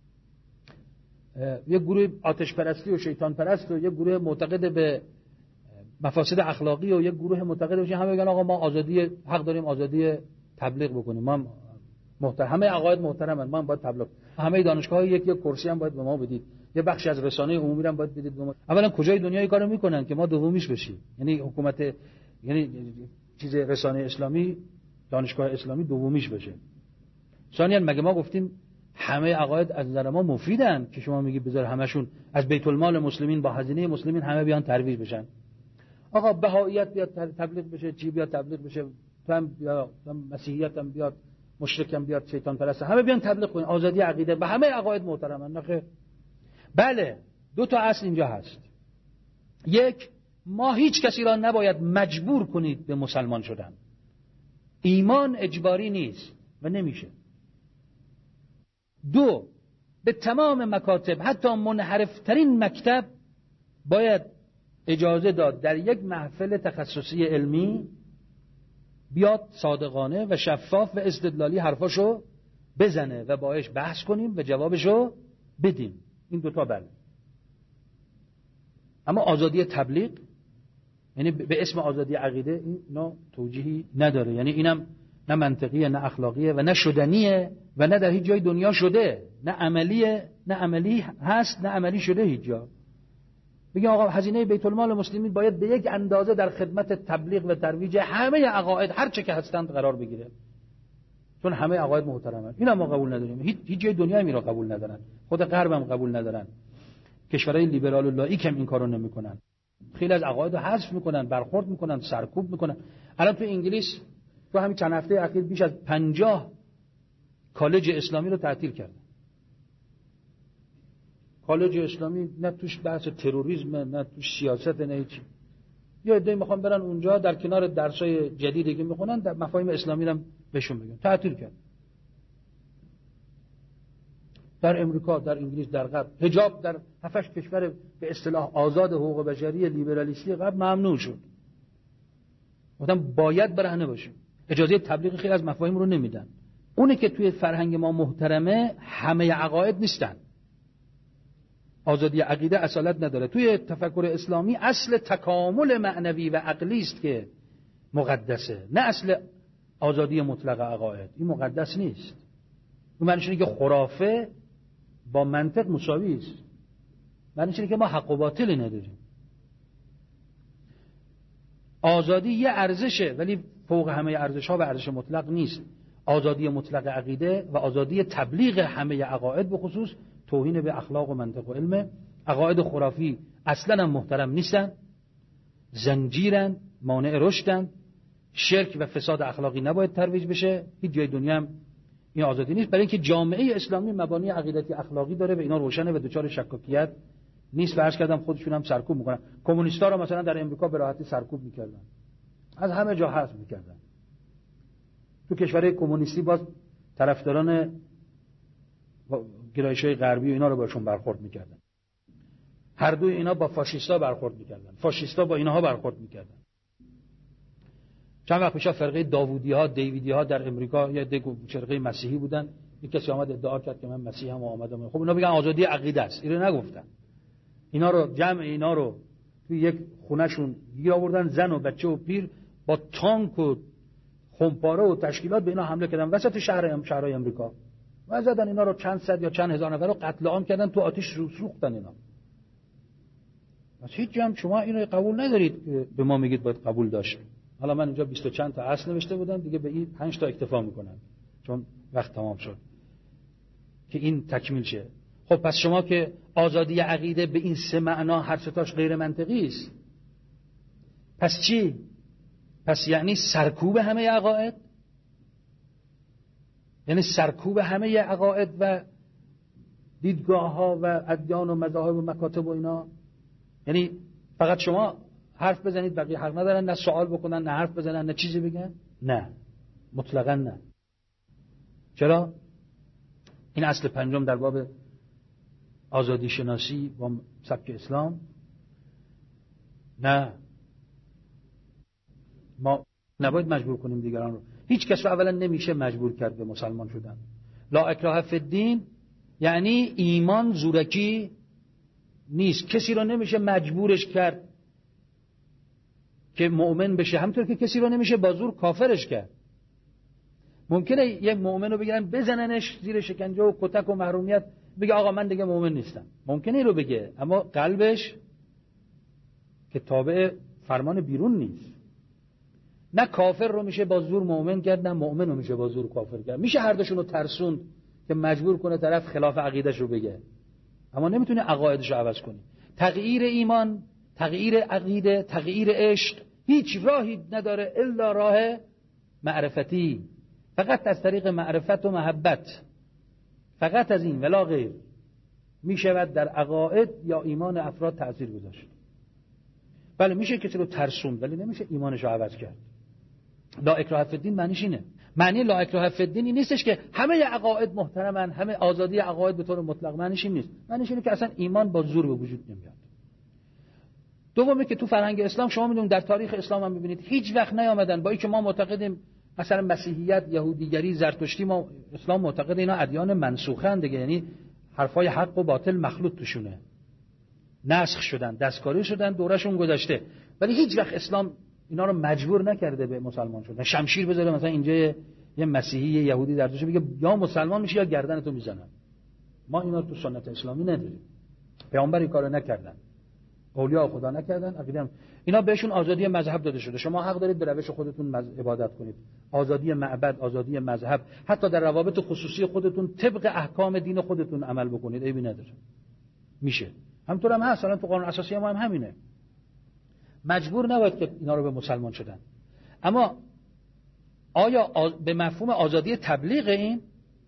یک گروه آتش پرستی و شیطان پرست و یک گروه معتقد به مفاسد اخلاقی و یک گروه معتقد بشه، همه بگن آقا ما آزادی حق داریم آزادی تبلیغ بکنیم، ما همه عقاید محترمن، ما هم باید تبلیغ، همه دانشگاه‌ها یک کرسی هم باید به ما بدید، یه بخشی از رسانه عمومی هم باید بدید به ما. اولا کجای دنیا این کارو میکنن که ما دومیش بشیم؟ یعنی حکومت، یعنی چیز رسانه اسلامی، دانشگاه اسلامی دومیش بشه. ثانیاً مگه ما گفتیم همه عقاید از نظر ما مفیدن که شما میگی بذار همشون از بیت المال مسلمین با هزینه مسلمین همه بیان ترویج بشن؟ آقا بهائیت بیاد تبلیغ بشه، چی بیاد تبلیغ بشه، تو هم بیا، مسیحیت هم بیاد، مشرک هم بیاد، شیطان پرست، همه بیان تبلیغ کنن آزادی عقیده، به همه عقاید محترمن. نخیر. بله، دو تا اصل اینجا هست. یک، ما هیچ کسی را نباید مجبور کنید به مسلمان شدن. ایمان اجباری نیست و نمیشه. دو، به تمام مکاتب، حتی منحرفترین مکتب، باید اجازه داد در یک محفل تخصصی علمی بیاد صادقانه و شفاف و استدلالی حرفاشو بزنه و باهاش بحث کنیم و جوابشو بدیم. این دوتا بله. اما آزادی تبلیغ، یعنی به اسم آزادی عقیده، این نه توجیهی نداره. یعنی اینم نه منطقیه، نه اخلاقیه و نه شدنیه و نه در هیچ جای دنیا شده، نه عملیه، نه عملی هست، نه عملی شده هیچ جا. بگیم آقا هزینه بیت المال مسلمین باید به یک اندازه در خدمت تبلیغ و ترویج همه عقاید هر چه که هستند قرار بگیره، چون همه عقاید محترمن. اینا ما قبول نداریم. هیچ جای دنیا میرا قبول ندارن، خود غرب هم قبول ندارن. کشورهای لیبرال و لاییک هم این کارو نمیکنن. خیلی از عقاید رو حذف میکنن، برخورد میکنن، سرکوب میکنن. الان تو انگلیس تو همین چند هفته اخیر بیش از 50 کالج اسلامی رو تعطیل کردن. کالج اسلامی نه توش بحث تروریسم، نه توش سیاست، نه هیچی. یا عده‌ای میخوان برن اونجا در کنار درسای جدیدی که میخونن در مفاهیم اسلامی رو بهشون بگن. تعطیل کرد. در امریکا، در انگلیس، در غرب حجاب در 7-8 کشور به اصطلاح آزاد حقوق بشری لیبرالیستی غرب ممنوع شد. آدم باید برهنه باشه. اجازه تبلیغ خیلی از مفاهیم رو نمیدن. اونه که توی فرهنگ ما محترمه، همه عقاید نیستن. آزادی عقیده اصالت نداره. توی تفکر اسلامی اصل تکامل معنوی و عقلی است که مقدسه، نه اصل آزادی مطلق عقاید. این مقدس نیست. این معنیش اینه که خرافه با منطق مساوی است. معنیش اینه که ما حق و باطلی نداریم. آزادی یه ارزشه، ولی فوق همه ارزش‌ها و ارزش مطلق نیست. آزادی مطلق عقیده و آزادی تبلیغ همه عقاید به خصوص توهین به اخلاق و منطق و علم. عقاید خرافی اصلا هم محترم نیستن، زنجیرن، مانع رشدن، شرک و فساد اخلاقی نباید ترویج بشه. هیچ جای دنیا هم این آزادی نیست، برای اینکه جامعه اسلامی مبانی عقیدتی اخلاقی داره و اینا روشنه و دچار شکاکیت نیست. و عرض کردم خودشون هم سرکوب میکنن. کمونیستا رو مثلا در امریکا به راحتی سرکوب میکردن، از همه جا حذف میکردن. تو کشورهای کمونیستی باز طرفداران گرایش‌های غربی و اینا رو باشون برخورد میکردن. هر دوی اینا با فاشیستا برخورد میکردن، فاشیستا با اینها برخورد میکردن. چند وقت پیش فرقه دیویدی‌ها در امریکا یا فرقه مسیحی بودن، یک کسی آمد ادعا کرد که من مسیحی هم آمدم. خب اینا میگن آزادی عقیده است، اینو نگفتن. اینا رو جمع اینا رو توی یک خونهشون گیر آوردن، زن و بچه و پیر با تانک و خمپاره و تشکیلات به اینا حمله کردن وسط شهرهای امریکا و زدن اینا رو، چند صد یا چند هزار نفر رو قتل عام کردن، تو آتش سوختن اینا. پس هیچ جمع شما اینو قبول ندارید که به ما میگید باید قبول داشت. حالا من اینجا 20 چند تا اصل نوشته بودم دیگه، به این 5 تا اکتفا میکنم چون وقت تمام شد که این تکمیل شه. خب پس شما که آزادی عقیده به این سه معنا هر سه تاش غیر منطقی است، پس چی؟ پس یعنی سرکوب همه عقاید؟ یعنی سرکوب همه عقاید و دیدگاه ها و ادیان و مذاهب و مکاتب و اینا؟ یعنی فقط شما حرف بزنید بقیه حق ندارن نه سوال بکنن نه حرف بزنن نه چیزی بگن؟ نه، مطلقاً نه. چرا؟ این اصل پنجم در باب آزادی شناسی با سبک اسلام. نه، ما نباید مجبور کنیم دیگران رو. هیچ کس رو اولا نمیشه مجبور کرد به مسلمان شدن. لا اکراه فی الدین یعنی ایمان زورکی نیست. کسی رو نمیشه مجبورش کرد که مؤمن بشه، همونطور که کسی رو نمیشه با زور کافرش کرد. ممکنه یک مؤمن رو بگیرن بزننش زیر شکنجه و کتک و محرومیت، بگه آقا من دیگه مؤمن نیستم. ممکنه اینو بگه، اما قلبش که تابع فرمان بیرون نیست. نه کافر رو میشه با زور مؤمن کرد، نه مؤمن رو میشه با زور کافر کرد. میشه هر دوشون رو ترسوند که مجبور کنه طرف خلاف عقیدش رو بگه، اما نمیتونه عقایدش رو عوض کنی. تغییر ایمان، تغییر عقیده، تغییر عشق هیچ راهی نداره الا راه معرفتی. فقط از طریق معرفت و محبت، فقط از این ولا غیر میشود در عقاید یا ایمان افراد تأثیر گذاشت. بله میشه کسی رو ترسوند ولی نمیشه ایمانش رو عوض کرد. لا اکراه فی الدین معنیش اینه. معنی لا اکراه فی الدین این نیستش که همه عقاید محترمن، همه آزادی عقاید به طور مطلق. معنیش این نیست. معنیش اینه که اصلا ایمان با زور به وجود نمیاد. دومی که تو فرهنگ اسلام شما میدونید، در تاریخ اسلام هم میبینید هیچ وقت نیامدن با اینکه ما معتقدیم مثلا مسیحیت، یهودیگری، زرتشتی، ما اسلام معتقد اینا ادیان منسوخه اند دیگه، یعنی حرفای حق و باطل مخلوط توشونه، نسخ شدن، دستکاری شدن، دورشون گذشته. ولی هیچ وقت اسلام اینا رو مجبور نکرده به مسلمان شدن. شمشیر بذاره مثلا اینجا یه مسیحی یه یهودی در توش بگه یا مسلمان میشی یا گردنتو میزنم. ما اینا تو سنت اسلامی نداریم. پیامبر این کارو نکردن، اولیاء خدا نکردن، عقیده اینا بهشون آزادی مذهب داده شده. شما حق دارید به روش خودتون عبادت کنید، آزادی معبد، آزادی مذهب، حتی در روابط خصوصی خودتون طبق احکام دین خودتون عمل بکنید، عیبی نداره، میشه. همونطور هم هست، الان تو قانون اساسی ما هم همینه. مجبور نباید که اینا رو به مسلمان شدن. اما آیا به مفهوم آزادی تبلیغ این؟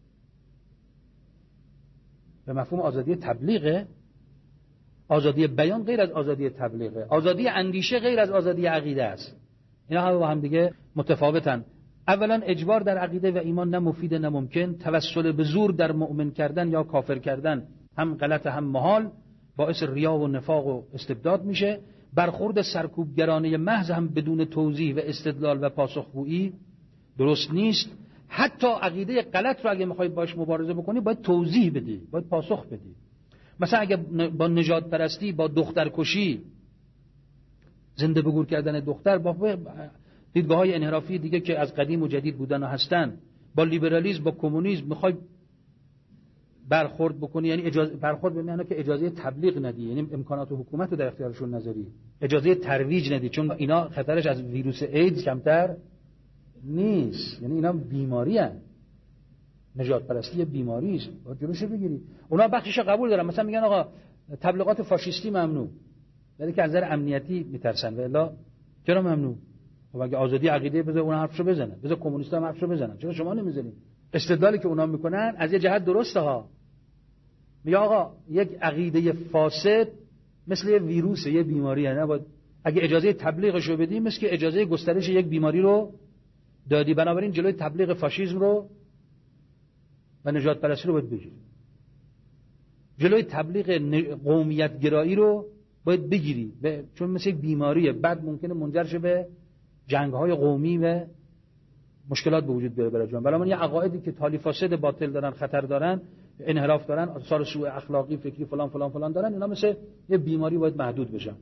به مفهوم آزادی تبلیغ؟ آزادی بیان غیر از آزادی تبلیغه، آزادی اندیشه غیر از آزادی عقیده است. اینا هم با هم دیگه متفاوتن. اولا اجبار در عقیده و ایمان نه مفید نه ممکن. توسل به زور در مؤمن کردن یا کافر کردن هم غلط هم محال، باعث ریا و نفاق و استبداد میشه. برخورد سرکوبگرانه محض هم بدون توضیح و استدلال و پاسخگویی درست نیست. حتی عقیده غلط رو اگه میخوای باش مبارزه بکنی باید توضیح بدی، باید پاسخ بدی. مثلا اگه با نژاد پرستی، با دخترکشی، زنده به گور کردن دختر، با دیدگاه‌های انحرافی دیگه که از قدیم و جدید بودن و هستن، با لیبرالیسم، با کمونیسم میخوای برخورد بکنی، یعنی برخورد به معنی که اجازه تبلیغ ندی، یعنی امکانات حکومت رو در اختیارشون نذاری، اجازه ترویج ندی، چون اینا خطرش از ویروس ایدز کمتر نیست. یعنی اینا بیماری هستند. نجات پرستی بیماری است، باید جلوشو بگیری. اونا بخشش قبول دارن، مثلا میگن آقا تبلیغات فاشیستی ممنوع، ولی که از نظر امنیتی میترسن. و الا چرا ممنوع؟ خب اگه آزادی عقیده بذار اون حرفشو بزنن، بذار کمونیست‌ها هم حرفشو بزنن، چرا شما نمیذارین؟ استدلالی که اونا میکنن از یه جهت درسته ها. میگه آقا یک عقیده فاسد مثل یه ویروس، یه بیماریه، نباید اگه اجازه تبلیغش رو بدیم مثل که اجازه گسترش یک بیماری رو دادی. بنابراین جلوی تبلیغ فاشیسم رو و نجات پرستی رو باید بگیری. جلوی تبلیغ قومیت گرایی رو باید بگیری، چون مثل یک بیماریه، بعد ممکنه منجر شه به جنگ‌های قومی و مشکلات به وجود بیاره برای جامعه. بنابراین یه عقایدی که تالی فاسد باطل دارن، خطر دارن، انحراف دارن، آثار سوء اخلاقی، فکری فلان فلان فلان دارن، اینا مثل یه بیماری باید محدود بشن.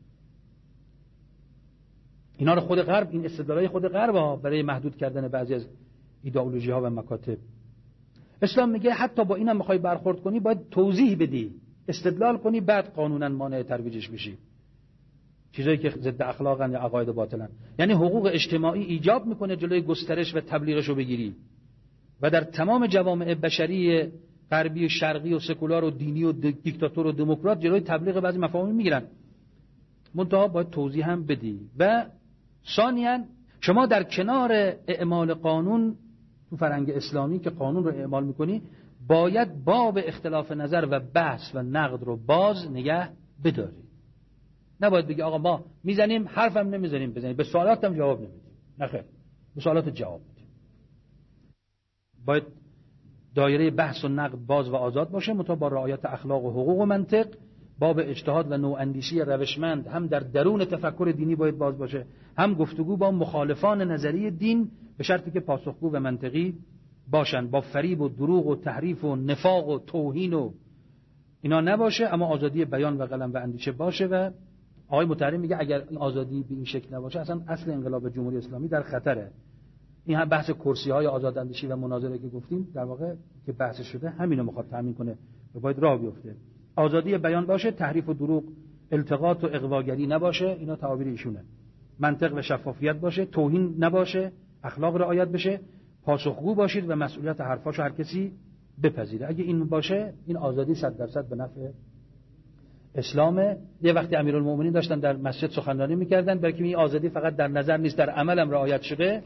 اینا رو خود غرب، این استدلالای خود غرب برای محدود کردن بعضی از ایدئولوژی‌ها و مکاتب. اسلام میگه حتی با اینم میخوای برخورد کنی باید توضیح بدی، استدلال کنی، بعد قانونا مانع ترویجش بشی. چیزایی که ضد اخلاقن یا عقاید باطلن. یعنی حقوق اجتماعی ایجاب میکنه جلوی گسترش و تبلیغش رو بگیری. و در تمام جوامع بشری غربی و شرقی و سکولار و دینی و دیکتاتور و دموکرات جلوی تبلیغ بعضی مفاهیم میگیرن. منتها باید توضیح هم بدی. و ثانیاً شما در کنار اعمال قانون تو فرهنگ اسلامی که قانون رو اعمال میکنی، باید باب اختلاف نظر و بحث و نقد رو باز نگه بداری. نباید بگی آقا ما میزنیم، حرفم نمیزنیم بزنیم، به سوالاتم جواب نمیدیم. نخیر، به سوالات جواب بدیم. باید دایره بحث و نقد باز و آزاد باشه، مطابق با رعایت اخلاق و حقوق و منطق. باب اجتهاد و نواندیشی روشمند هم در درون تفکر دینی باید باز باشه، هم گفتگو با مخالفان نظری دین، به شرطی که پاسخگو و منطقی باشن، با فریب و دروغ و تحریف و نفاق و توهین و اینا نباشه، اما آزادی بیان و قلم و اندیشه باشه. و آقای مطهری میگه اگر این آزادی به این شکل نباشه، اصلا اصل انقلاب جمهوری اسلامی در خطره. این هم بحث کرسی‌های آزاداندیشی و مناظره که گفتیم، در واقع که بحث شده همینو میخواد تامین کنه و باید راه بیفته. آزادی بیان باشه، تحریف و دروغ، التقاط و اغواگری نباشه، اینا تعابیر ایشونه. منطق و شفافیت باشه، توهین نباشه، اخلاق رعایت بشه، پاسخگو باشید و مسئولیت حرفاشو هر کسی بپذیره. اگه این باشه، این آزادی 100% به نفع اسلامه. یه وقتی امیرالمومنین داشتن در مسجد سخنرانی میکردن، بلکه این آزادی فقط در نظر نیست، در عمل هم رعایت شده.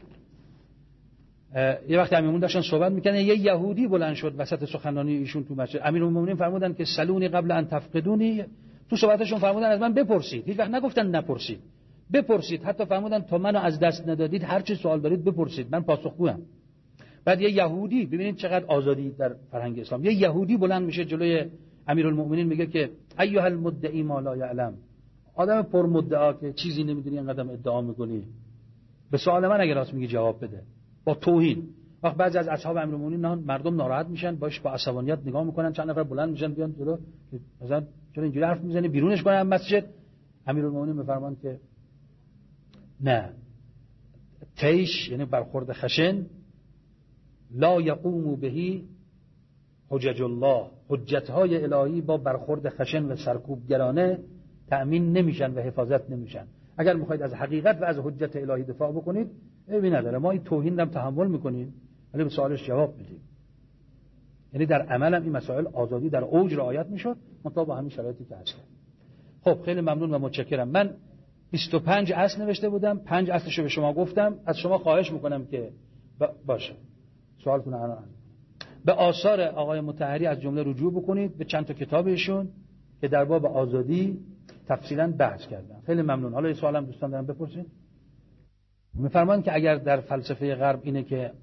یه وقتی امیرالمومنین داشتن صحبت میکردن، یه یهودی بلند شد وسط سخنرانی ایشون تو مسجد. امیرالمومنین فرمودن که سلونی قبل ان تفقدونی، تو صحبتشون فرمودن از من بپرسید. هیچ وقت نگفتن نپرسید، بپرسید. حتی فرمودن تا منو از دست ندادید هر چی سوال دارید بپرسید، من پاسخگوام. بعد یه یهودی، ببینید چقدر آزادی در فرهنگ اسلام، یه یهودی بلند میشه جلوی امیرالمومنین میگه که ایها المدعی ما لا یعلم، آدم پر مدعا که چیزی نمیدونی اینقدر ادعا میکنی، به سوال من اگه راست میگی جواب بده. با توهین. وقت بعضی از اصحاب امیرالمومنین مردم ناراحت میشن، باش با عصبانیت نگاه میکنن، چند نفر بلند میشن بیان جلو، مثلا چرا اینجوری حرف میزنی، بیرونش کنن از مسجد. امیرالمومنین میفرمان که نه، تیش یعنی برخورد خشن، لا یقوم بهی حجج الله، حجت‌های الهی با برخورد خشن و سرکوبگرانه تأمین نمیشن و حفاظت نمیشن. اگر میخواید از حقیقت و از حجت الهی دفاع بکنید، عیبی نداره، ما این توهین هم تحمل میکنیم ولی به سوالش جواب میدیم. یعنی در عمل هم این مسائل آزادی در اوج رعایت میشد، مطابق با همین شرایطی که هست. خب خیلی ممنون و متشکرم. من 25 اصل نوشته بودم، 5 اصلشو به شما گفتم. از شما خواهش میکنم که باشه سوالتون الان به آثار آقای مطهری از جمله رجوع بکنید، به چند تا کتابشون که در باب آزادی تفصیلا بحث کردن. خیلی ممنون. حالا یه سوالم دوستان دارم بپرسید. میفرمان که اگر در فلسفه غرب اینه که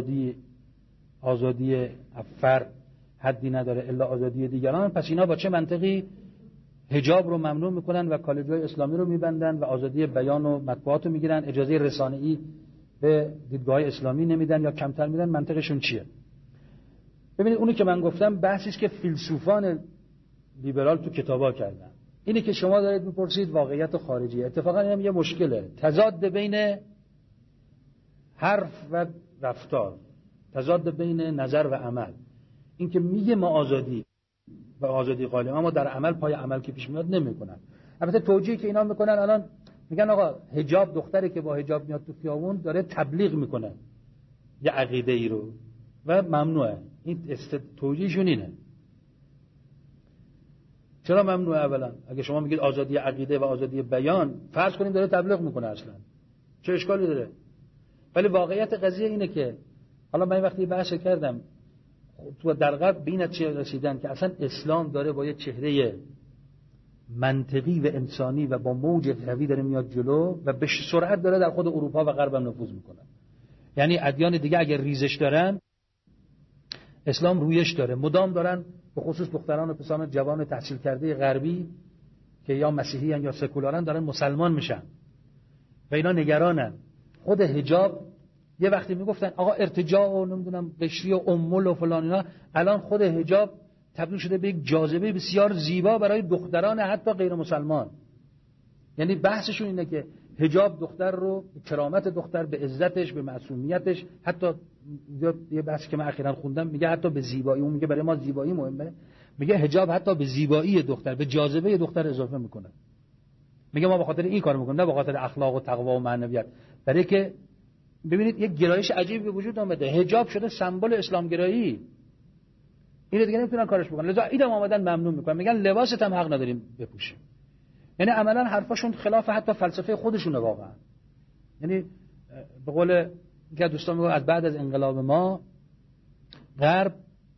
آزادی فرد حدی نداره الا آزادی دیگران، پس اینا با چه منطقی حجاب رو ممنوع میکنن و کالج‌های اسلامی رو میبندن و آزادی بیان و مطبوعات رو میگیرن، اجازه رسانه‌ای به دیدگاه اسلامی نمیدن یا کمتر میدن؟ منطقشون چیه؟ ببینید اونی که من گفتم بحثی است که فیلسوفان لیبرال تو کتابا کردن. اینی که شما دارید میپرسید واقعیت خارجی. اتفاقا اینم یه مشکله، تضاد بین حرف و رفتار، تضاد بین نظر و عمل. این که میگه ما آزادی و آزادی قائلیم، اما در عمل پای عمل که پیش میاد نمیکنن. البته توجیهی که اینا میکنن الان میگن آقا حجاب، دختری که با حجاب میاد تو خیابون داره تبلیغ میکنه یه عقیده ای رو و ممنوعه. این توجیهشون اینه. چرا ممنوعه؟ اولا اگه شما میگید آزادی عقیده و آزادی بیان، فرض کنیم داره تبلیغ میکنه، اصلا چه اشکالی داره؟ ولی واقعیت قضیه اینه که حالا من وقتی بحث کردم تو در غرب به این نتیجه رسیدن که اصلا اسلام داره با یه چهره منطقی و انسانی و با موج قوی داره میاد جلو و به سرعت داره در خود اروپا و غرب هم نفوذ میکنه. یعنی ادیان دیگه اگر ریزش دارن، اسلام رویش داره، مدام دارن به خصوص دختران و پسران جوان تحصیل کرده غربی که یا مسیحی یا سکولارن دارن مسلمان میشن و اینا نگرانن. خود حجاب یه وقتی میگفتن آقا ارتجاع و نمیدونم قشری و امول و فلان اینا، الان خود حجاب تبدیل شده به یک جاذبه بسیار زیبا برای دختران حتی غیر مسلمان. یعنی بحثشون اینه که حجاب دختر رو به کرامت دختر، به عزتش، به معصومیتش، حتی یه بحثی که من اخیراً خوندم میگه حتی به زیبایی، اون میگه برای ما زیبایی مهمه، میگه حجاب حتی به زیبایی دختر، به جاذبه دختر اضافه میکنه. میگه ما به خاطر این کارو میکنیم، نه به خاطر اخلاق و تقوا و معنویت. برای که ببینید یک گرایش عجیبی به وجود اومده، حجاب شده سمبل اسلام گرایی. اینو دیگه نمیتونن کارش بکنن، لذا اینم اومدن ممنوع میکنن، میگن لباست هم حق نداریم بپوشیم. یعنی عملا حرفاشون خلاف حتی فلسفه خودشونه واقعا. یعنی به قول که دوستان میگن از بعد از انقلاب ما غرب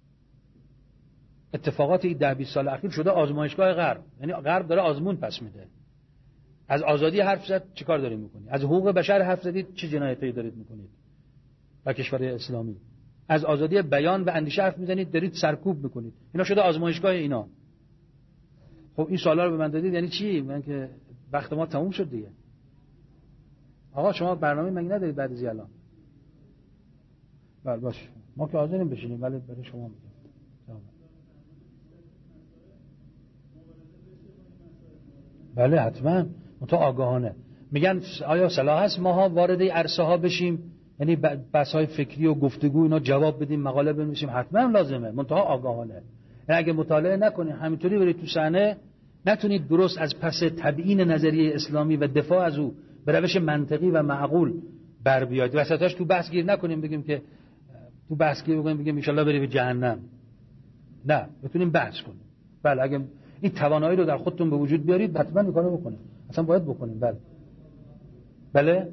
اتفاقاتی 10-20 سال اخیر شده آزمایشگاه غرب. یعنی غرب داره آزمون پس میده. از آزادی حرف زد چیکار دارید میکنید؟ از حقوق بشر حرف زدید چه جنایتی دارید میکنید با کشور اسلامی؟ از آزادی بیان و اندیشه حرف میزنید دارید سرکوب میکنید. اینا شده آزمایشگاه اینا. خب این سوالا رو به من دادید یعنی چی؟ من که وقت ما تموم شد دیگه. آقا شما برنامه مگه ندارید بعد از الان؟ بله باشه، ما که حاضریم بشینیم ولی برای شما میگم. بله حتما، منتها آگاهانه. میگن آیا صلاح هست ماها وارد عرصه ها بشیم، یعنی بحث‌های فکری و گفتگو اینا جواب بدیم، مقاله بنویسیم؟ حتما لازمه، منتها آگاهانه. یعنی اگه مطالعه نکنید همینطوری برید تو صحنه، نتونید درست از پس تبیین نظریه اسلامی و دفاع از او به روش منطقی و معقول بر بیاید، وسطاش تو بحث گیر نکنیم بگیم که تو بحث گیر بگیم ان شاءالله بری به جهنم. نه، بتونیم بحث کنیم. بله اگه این توانایی رو در خودتون به وجود بیارید حتما این کارو بکنید، اصلا باید بکنیم. بله بله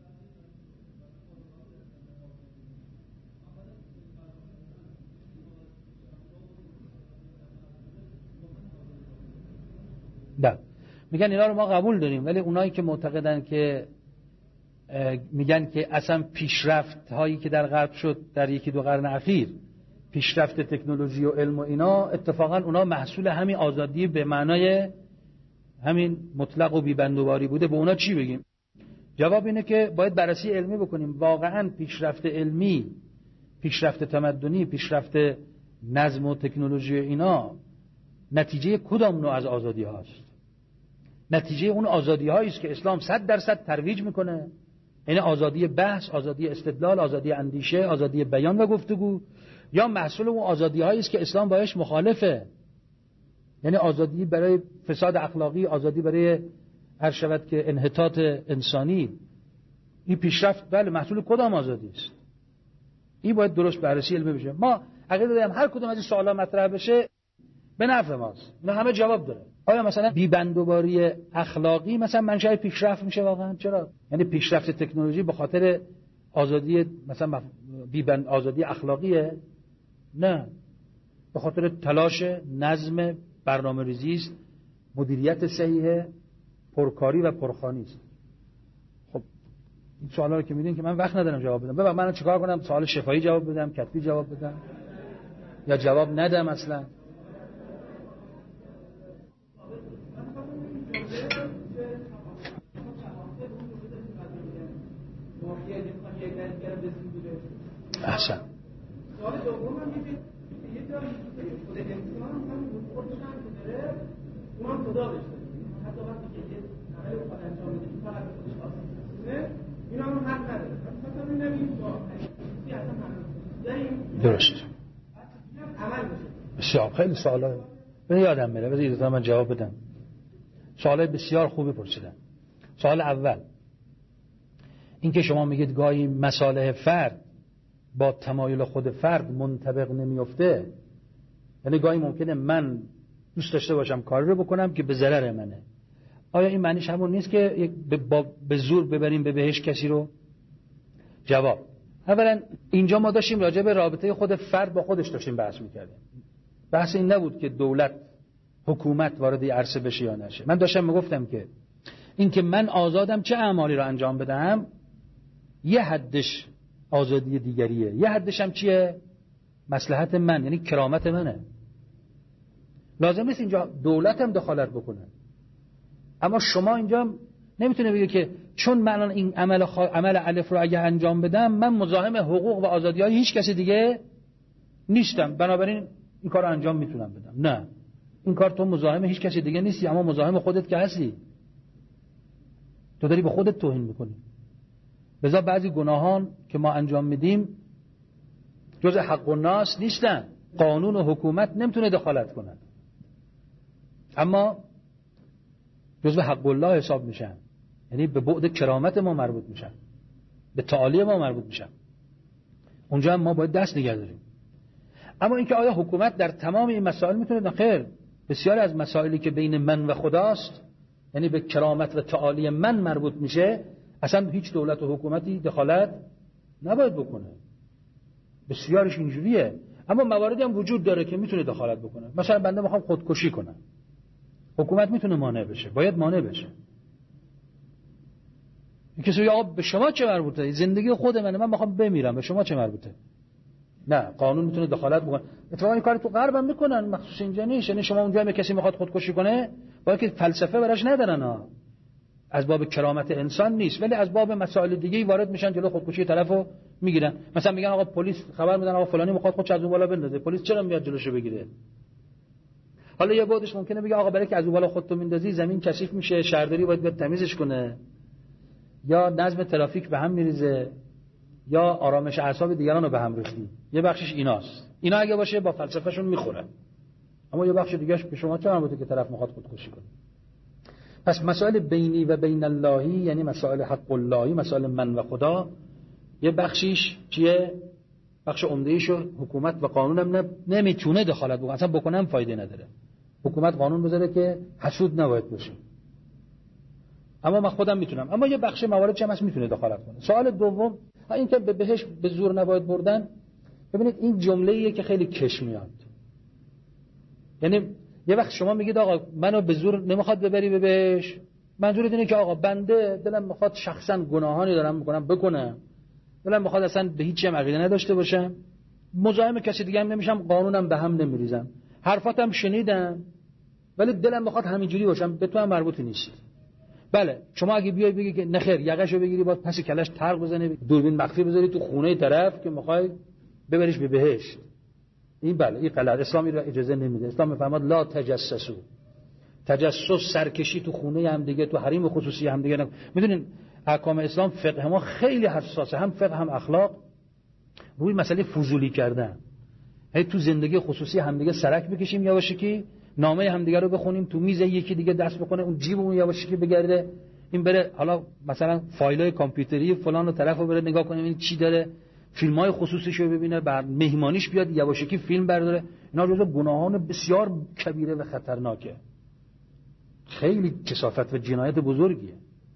نه، میگن اینا رو ما قبول داریم، ولی اونایی که معتقدن که میگن که اصلا پیشرفت هایی که در غرب شد در 1-2 قرن اخیر، پیشرفت تکنولوژی و علم و اینا، اتفاقا اونا محصول همین آزادی به معنای همین مطلق و بی‌بندوباری بوده. به اونا چی بگیم؟ جواب اینه که باید بررسی علمی بکنیم. واقعا پیشرفت علمی، پیشرفت تمدنی، پیشرفت نظم و تکنولوژی اینا نتیجه کدام نوع از آزادی هاست؟ نتیجه اون آزادی هایی است که اسلام 100% ترویج میکنه، یعنی آزادی بحث، آزادی استدلال، آزادی اندیشه، آزادی بیان و گفتگو، یا محصول اون آزادی هایی است که اسلام باهاش مخالفه، یعنی آزادی برای فساد اخلاقی، آزادی برای هر شود که انحطاط انسانی. این پیشرفت بله محصول کدام آزادی است؟ این باید درست بررسی علمی بشه. ما عقیده داریم هر کدوم از این سوالا مطرح بشه به نفع ماست. اینا همه جواب داره. آیا مثلا بی‌بندوباری اخلاقی مثلا منشأ پیشرفت میشه واقعا؟ چرا؟ یعنی پیشرفت تکنولوژی به خاطر آزادی مثلا آزادی اخلاقیه؟ نه، به خاطر تلاش نظم، برنامه‌ریزی است، مدیریت صحیح، پرکاری و پرخوانی است. خب این سوالا رو که میدین که من وقت ندارم جواب بدم. ببین من چیکار کنم؟ سوال شفاهی جواب بدم، کتبی جواب بدم، یا جواب ندم اصلا؟ احسن. سوال دوم هم میگه یه جایی خود انسان هم خودش هم داره، اون هم خدا بشه. حتی وقتی که یه عمل خود انجام میده که فقط خودش خاصه، این هم حق نداره. مثلا ببینیم با اصلا داریم درست. عمل میشه. بسیار خیلی سوالا من یادم میره، بذارید من جواب بدم. سوالای بسیار خوبی پرسیدن. سوال اول این که شما میگید گاهی مصالح فرد با تمایل خود فرد منطبق نمیفته، یعنی گاهی ممکنه من دوست داشته باشم کاری رو بکنم که به ضرر منه. آیا این معنیش همون نیست که به زور ببریم به بهشت کسی رو؟ جواب: اولا اینجا ما داشتیم راجع به رابطه خود فرد با خودش داشتیم بحث میکردیم. بحث این نبود که دولت، حکومت وارد عرصه بشه یا نشه. من داشتم میگفتم که این که من آزادم چه اعمالی رو انجام بدم، یه حدش آزادی دیگریه، یه حدش هم چیه؟ مصلحت من، یعنی کرامت منه. لازم نیست اینجا دولت هم دخالت بکنه. اما شما اینجا نمیتونه بگه که چون من الان این عمل الف رو اگه انجام بدم من مزاحم حقوق و آزادی‌های هیچ کسی دیگه نیستم، بنابراین این کار رو انجام میتونم بدم. نه، این کار تو مزاحم هیچ کسی دیگه نیستی، اما مزاحم خودت که هستی. تو داری به خودت توهین میکنی. لذا بعضی گناهان که ما انجام میدیم جز حق الناس نیستن. قانون و حکومت نمیتونه دخالت کنه، اما جزء حق الله حساب میشن، یعنی به بعد کرامت ما مربوط میشن، به تعالی ما مربوط میشن. اونجا هم ما باید دست نگه داریم. اما اینکه آیا حکومت در تمام این مسائل میتونه؟ خیر، بسیاری از مسائلی که بین من و خداست، یعنی به کرامت و تعالی من مربوط میشه، اصلا هیچ دولت و حکومتی دخالت نباید بکنه. بسیارش اینجوریه. اما مواردی هم وجود داره که میتونه دخالت بکنه. مثلا بنده میخوام خودکشی کنم، حکومت میتونه مانع بشه، باید مانع بشه. کسی میگه آقا به شما چه مربوطه؟ زندگی خود منه، من میخوام بمیرم، به شما چه مربوطه؟ نه، قانون میتونه دخالت بکنه. اتفاقا این کار تو غرب هم میکنن، مخصوص اینجا نیست. یعنی شما اونجا هم کسی میخواد خودکشی کنه، باید که فلسفه براش ندارن ها. از باب کرامت انسان نیست، ولی از باب مسائل دیگه‌ای وارد میشن، جلو خودکشی طرفو میگیرن. مثلا میگن آقا پلیس خبر میدن آقا فلانی میخواد خودش از اون بالا بندازه، پلیس چرا میاد جلوشو بگیره؟ حالا یه بعدش ممکنه بگه آقا برای که از اون بالا خودتو میندازی زمین کثیف میشه، شهرداری باید بیاد تمیزش کنه، یا نظم ترافیک به هم میریزه، یا آرامش اعصاب دیگران رو به هم ریختی. یه بخشش ایناست. اینا اگه باشه با فلسفه‌شون میخوره. اما یه بخش دیگه‌اش به شما چه مربوطه که طرف میخواد خودکشی کنه؟ پس مسائل بینی و بین اللهی، یعنی مسائل حق اللهی، مسائل من و خدا، یه بخشیش چیه؟ بخش عمده‌ایشو حکومت و قانون هم نمیتونه دخالت بکنه. اصلا بکنم فایده نداره. حکومت قانون بذاره که حسود نباید باشه. اما من خودم میتونم. اما یه بخش موارد چه هست میتونه دخالت کنه. سوال دوم، این که به بهشت به زور نباید بردن. ببینید این جمله‌ایه که خیلی کش میاد. یعنی یه وقت شما میگید آقا منو به زور نمیخواد ببری به بهشت، منظورت اینه که آقا بنده دلم میخواد شخصا گناهانی دارم میکنم بکنم، دلم میخواد اصلا به هیچ چیزی عقیده نداشته باشم، مزاحم کسی دیگه هم نمیشم، قانونم به هم نمیریزم، حرفاتم شنیدم ولی دلم میخواد همینجوری باشم، به تو هم مربوطی نیست. بله، شما اگه بیای بگی که نخیر یقهشو بگیری باید پس کلش ترق بزنی، دوربین مخفی بذاری تو خونه طرف که میخوای ببریش به بهشت، این بله این غلط، اسلام این رو اجازه نمیده. اسلام میفرماد لا تجسسو، تجسس سرکشی تو خونه هم دیگه، تو حریم خصوصی هم دیگه. میدونین احکام اسلام فقه ما خیلی حساسه، هم فقه هم اخلاق، روی مسئله فضولی کردن. هی تو زندگی خصوصی هم دیگه سرک بکشیم یواشکی، نامه هم دیگه رو بخونیم، تو میز یکی دیگه دست بکنه، اون جیبمون یواشکی بگرده، این بره حالا مثلا فایلای کامپیوتری فلان رو طرفو بره نگاه کنه این چی داره، فیلم‌های خصوصیشو ببینه، بعد مهمانیش بیاد یواشکی فیلم برداره. اینا جزو گناهان بسیار کبیره و خطرناکه، خیلی کثافت و جنایت بزرگیه.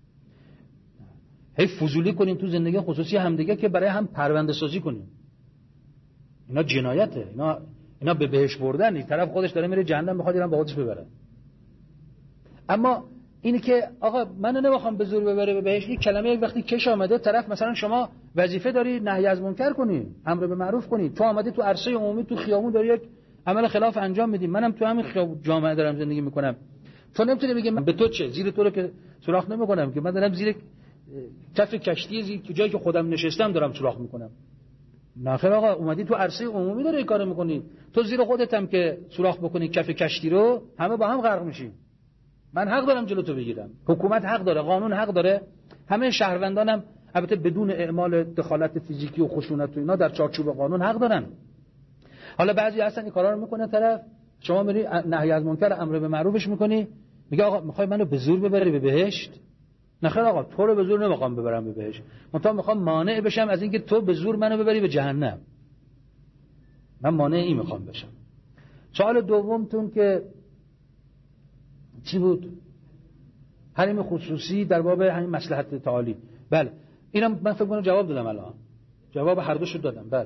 هی فضولی کنیم تو زندگی خصوصی همدیگه که برای هم پرونده سازی کنیم، اینا جنایته، اینا به بهش بردن. این طرف خودش داره میره جهنم، میخواد اینا با خودش ببره. اما اینی که آقا منو نمیخوام به زور ببره به بهش، این کلمه یک وقتی کش آمده، طرف مثلا شما وظیفه داری نهی از منکر کنی، امر به معروف کنی، تو آمدی تو عرصه عمومی تو خیابون داری یک عمل خلاف انجام میدی، منم تو همین جامعه دارم زندگی میکنم، تو نمیتونی بگی من به تو چه، زیر تو رو که سوراخ نمیکنم که، من دارم زیر کف کشتی تو جایی که خودم نشستم دارم سوراخ میکنم. نه خیر آقا، اومدی تو عرصه عمومی داری این کارو میکنی، تو زیر خودت هم که سوراخ بکنی کف کشتی رو، همه با هم غرق میشیم. من حق دارم جلو تو بگیرم، حکومت حق داره، قانون حق داره، همه شهروندانم البته بدون اعمال دخالت فیزیکی و خشونت و اینا در چارچوب قانون حق دارن. حالا بعضی هستن این کارا رو میکنه طرف، شما میری نهی از منکر امر به معروفش میکنی، میگه آقا میخوای منو به زور ببری به بهشت؟ نخیر آقا، تو رو به زور نمیخوام ببرم به بهشت، من میخوام مانع بشم از اینکه تو به زور منو ببری به جهنم، من مانع این میخوام بشم. سوال دومتون که چی بود؟ حریم خصوصی در باب همین مصلحت تعالی. بله اینم من فکر کنم جواب دادم، الان جواب هر دوشو دادم. بله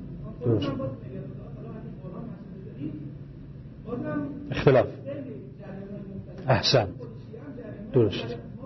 اختلاف احسن، درست،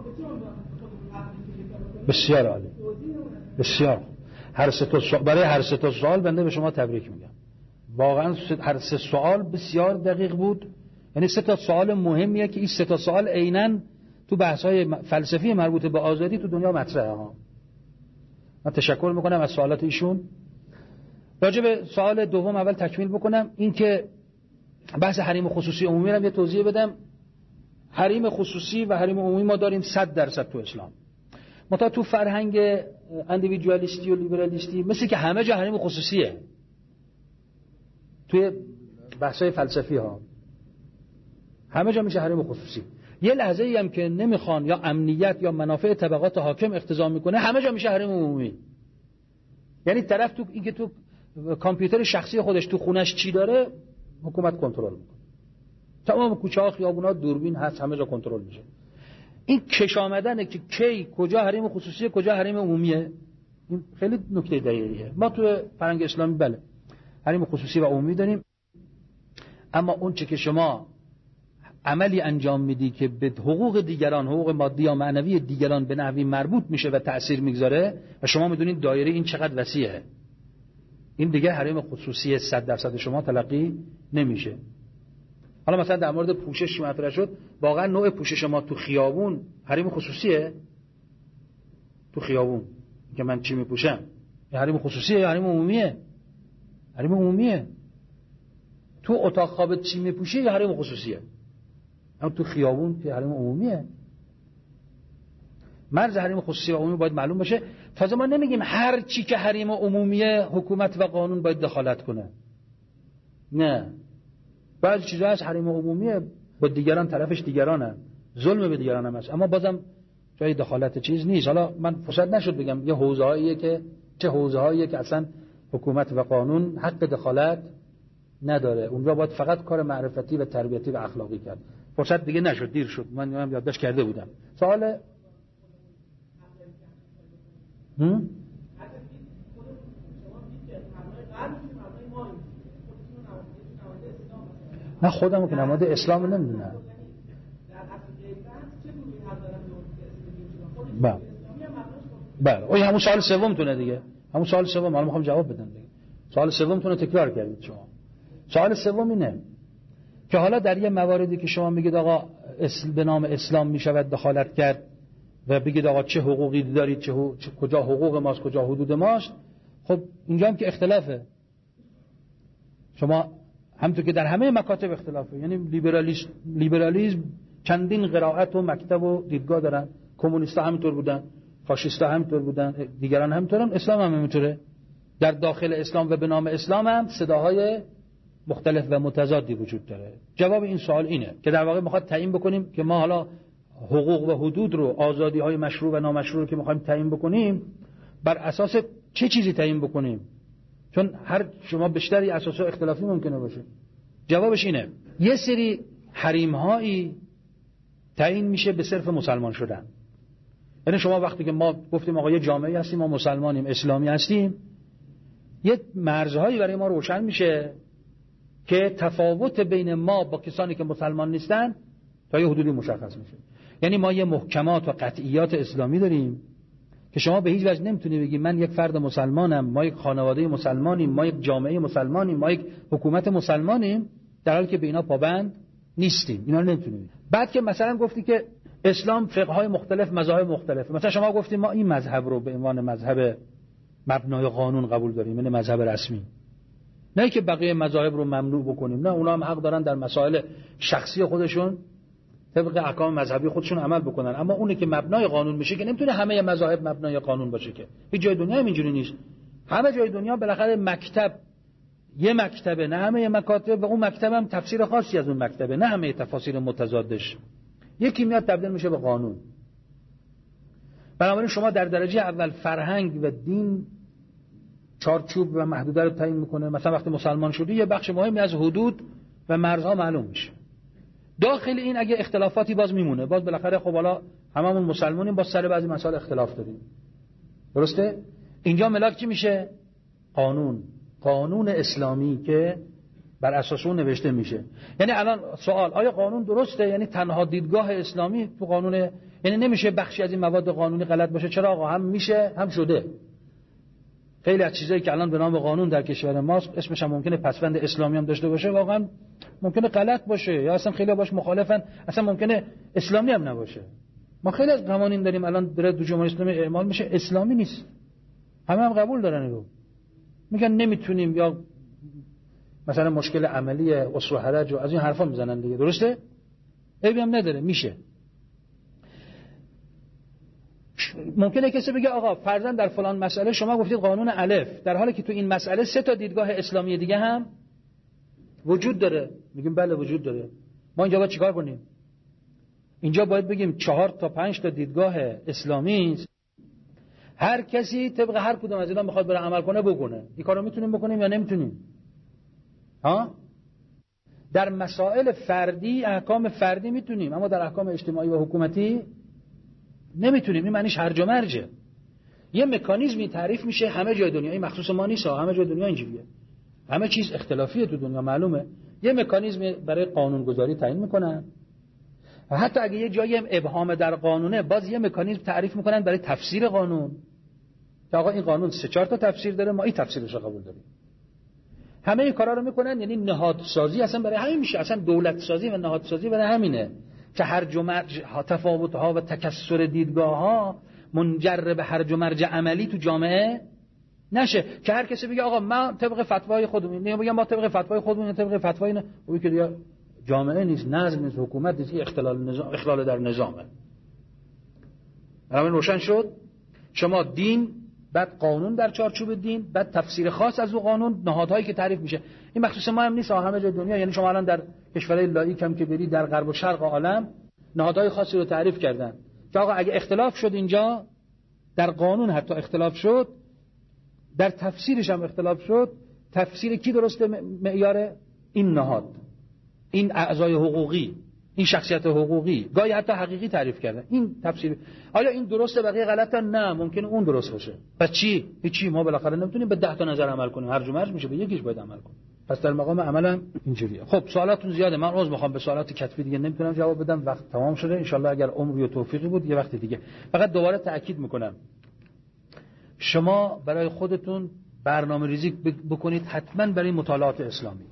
بسیار عالی، بسیار. برای هر سه تا سوال بنده به شما تبریک میگم. واقعا هر سه سوال بسیار دقیق بود. یعنی سه تا سوال مهمیه که این سه تا سوال عیناً تو بحث‌های فلسفی مربوط به آزادی تو دنیا مطرحه ها. من تشکر میکنم از سوالات ایشون. راجع به سوال دوم اول تکمیل بکنم، این که بحث حریم خصوصی عمومی رو یه توضیح بدم. حریم خصوصی و حریم عمومی ما داریم 100% تو اسلام. منتها تو فرهنگ اندیویدوالیستی و لیبرالیستی مثل که همه جا حریم خصوصیه. توی بحث‌های فلسفی ها همه جا میشه حریم خصوصی. یه لحظه ای هم که نمیخوان یا امنیت یا منافع طبقات حاکم اقتضا میکنه همه جا میشه حریم عمومی. یعنی طرف تو اینکه تو کامپیوتر شخصی خودش تو خونش چی داره حکومت کنترل میکنه. تمام کوچه‌ها خیابون‌ها دوربین هست، همه جا کنترل میشه. این کش آمدنه که کی کجا حریم خصوصیه کجا حریم عمومیه، این خیلی نکته دقیقیه. ما تو فرهنگ اسلامی بله حریم خصوصی و عمومی داریم، اما اون چه که شما عملی انجام میدی که به حقوق دیگران، حقوق مادی یا معنوی دیگران به نحوی مربوط میشه و تأثیر میگذاره و شما میدونید دایره این چقدر وسیعه، این دیگه حریم خصوصی 100% شما تلقی نمیشه. حالا مثلا در مورد پوشش مطرح شد، واقعا نوع پوشش ما تو خیابون حریم خصوصیه؟ تو خیابون که من چی میپوشم حریم خصوصیه یا حریم عمومیه؟ حریم عمومیه. تو اتاق خوابت چی میپوشی یا حریم خصوصیه؟ اما تو خیابون که حریم عمومیه. مرز حریم خصوصی و عمومی باید معلوم باشه. تازه ما نمیگیم هر چی که حریم عمومیه حکومت و قانون باید دخالت کنه، نه. بعضی چیزا از حریم عمومیه با دیگران طرفش دیگرانه، ظلم به دیگران هم هست، اما بازم جای دخالت چیز نیست. حالا من فرصت نشد بگم یه حوزه‌ایه که چه حوزه‌ایه که اصلا حکومت و قانون حق دخالت نداره، اونجا باید فقط کار معرفتی و تربیتی و اخلاقی کرد. فرصت دیگه نشد، دیر شد، من یادداشت کرده بودم. سوال نه خودمو که نماد اسلام نمیدونم. بله اوی همون سوال سومتونه دیگه، همون سوال سوم. حالا میخوام جواب بدم دیگه. سوال سومتونه تکرار کردید شما. سوال سوم اینه که حالا در یه مواردی که شما میگید آقا به نام اسلام میشود دخالت کرد و بگید آقا چه حقوقی دارید، کجا حقوق ماست کجا حدود ماست، خب اینجا هم که اختلافه. شما همونطور که در همه مکاتب اختلافه، یعنی لیبرالیسم چندین قرائت و مکتب و دیدگاه دارن، کمونیستا همینطور بودن، فاشیستا همینطور بودن، دیگران همینطورن، اسلام هم همینطوره. در داخل اسلام و به نام اسلام هم صداهای مختلف و متضادی وجود داره. جواب این سوال اینه که در واقع میخواد تعیین بکنیم که ما حالا حقوق و حدود رو، آزادی‌های مشروع و نامشروع رو که میخوایم تعیین بکنیم بر اساس چه چیزی تعیین بکنیم، چون هر شما بیشتری اساس اختلافی ممکنه باشه. جوابش اینه یه سری حریم‌هایی تعیین میشه به صرف مسلمان شدن. یعنی شما وقتی که ما گفتیم آقا یه جامعه هستیم، ما مسلمانیم، اسلامی هستیم، یه مرزهایی برای ما روشن میشه که تفاوت بین ما با کسانی که مسلمان نیستن تا یه حدودی مشخص میشه. یعنی ما یه محکمات و قطعیات اسلامی داریم که شما به هیچ وجه نمیتونی بگی من یک فرد مسلمانم، ما یک خانواده مسلمانیم، ما یک جامعه مسلمانیم، ما یک حکومت مسلمانیم، در حالی که به اینا پابند نیستیم. اینا رو نمیتونیم. بعد که مثلا گفتی که اسلام فقه‌های مختلف، مذاهب مختلف، مثلا شما گفتی ما این مذهب رو به عنوان مذهب مبنای قانون قبول داریم، یعنی مذهب رسمی، نه که بقیه مذاهب رو ممنوع بکنیم، نه، اونا هم حق دارن در مسائل شخصی خودشون طبق احکام مذهبی خودشون عمل بکنن، اما اونی که مبنای قانون میشه که نمیتونه همه مذاهب مبنای قانون باشه، که هیچ جای دنیا هم اینجوری نیست. همه جای دنیا بالاخره مکتب یه مکتبه، نه همه مکاتب، و اون مکتب هم تفسیر خاصی از اون مکتبه، نه همه تفاسیر متضادش. یکی میاد تبدیل میشه به قانون. بنابراین شما در درجه اول فرهنگ و دین چارچوب و محدوده رو تعیین میکنه. مثلا وقتی مسلمان شدی یه بخش مهمی از حدود و مرزها معلوم میشه. داخل این اگه اختلافاتی باز میمونه، باز بالاخره خب حالا هممون مسلمانیم، باز سر بعضی مسائل اختلاف داریم، درسته؟ اینجا ملاک چی میشه؟ قانون اسلامی که بر اساس اون نوشته میشه. یعنی الان سوال آیا قانون درسته؟ یعنی تنها دیدگاه اسلامی تو قانون، یعنی نمیشه بخشی از این مواد قانونی غلط باشه؟ چرا آقا هم میشه هم شده. خیلی از چیزایی که الان به نام قانون در کشور ماست اسمش هم ممکنه پسوند اسلامی هم داشته باشه، واقعا ممکنه غلط باشه یا اصلا خیلی باش مخالفن، اصلا ممکنه اسلامی هم نباشه. ما خیلی از قوانین داریم الان داره تو جمهوری اسلامی اعمال میشه اسلامی نیست، همه هم قبول دارن رو، میگن نمیتونیم، یا مثلا مشکل عملی اصل و حرج و از این حرفا میزنن دیگه. درسته؟ عیبی هم نداره، میشه. ممکنه کسی بگه آقا فرضاً در فلان مسئله شما گفتید قانون الف، در حالی که تو این مسئله 3 تا دیدگاه اسلامی دیگه هم وجود داره. میگیم بله وجود داره. ما اینجا باید چیکار کنیم؟ اینجا باید بگیم 4 تا 5 تا دیدگاه اسلامی است، هر کسی طبق هر کدوم از اینا میخواد بره عمل کنه بکنه. این کارو میتونیم بکنیم یا نمیتونیم؟ ها؟ در مسائل فردی احکام فردی میتونیم، اما در احکام اجتماعی و حکومتی نمیتونیم. این معنیش هرج و مرجه. یه مکانیزمی تعریف میشه همه جای دنیا، این مخصوص ما نیست، همه جای دنیا اینجوریه، همه چیز اختلافیه تو دنیا معلومه. یه مکانیزم برای قانونگذاری تعیین میکنن و حتی اگه یه جایی هم ابهام در قانونه باز یه مکانیزم تعریف میکنن برای تفسیر قانون که آقا این قانون 3-4 تا تفسیر داره، ما این تفسیرش رو قبول داریم. همه این کارا رو میکنن، یعنی نهادسازی اصلا برای همین میشه، اصلا دولت سازی و نهادسازی برای همینه که هرج و مرج تفاوت‌ها و تکثر دیدگاه‌ها منجر به هرج و مرج عملی تو جامعه نشه که هر کسی بگه آقا من طبق فتوای خودمون، میگم ما طبق فتوای خودمون، طبق فتوای نه، اون که دیگه جامعه نیست، نظم نیست، حکومت نیست، اختلال در نظامه. الان روشن شد. شما دین، بعد قانون در چارچوب دین، بعد تفسیر خاص از اون قانون، نهادهایی که تعریف میشه. این مخصوص ما هم نیست، همه جای دنیا. یعنی شما الان در کشورهای لاییک هم که برید در غرب و شرق عالم نهادهای خاصی رو تعریف کردن که آقا اگه اختلاف شد اینجا در قانون، حتی اختلاف شد در تفسیرش هم اختلاف شد، تفسیر کی درسته؟ معیار این نهاد، این اعضای حقوقی، این شخصیت حقوقی، گاهی حتی حقیقی تعریف کردن. این تفسیر آیا این درسته بقیه غلطه؟ نه، ممکنه اون درست باشه. پس چی؟ هیچی. ما بالاخره نمیتونیم به 10 تا نظر عمل کنیم، هرج و مرج میشه، به یکیش باید عمل کنیم. پس در مقام عملا اینجوریه. خب سوالاتون زیاده، من عذر میخوام به سوالات کتبی دیگه نمیتونم جواب بدم، وقت تمام شده. ان شاءالله اگر عمری و توفیقی بود یه وقت دیگه. فقط دوباره تاکید میکنم شما برای خودتون برنامه‌ریزی بکنید حتما برای مطالعات اسلامی.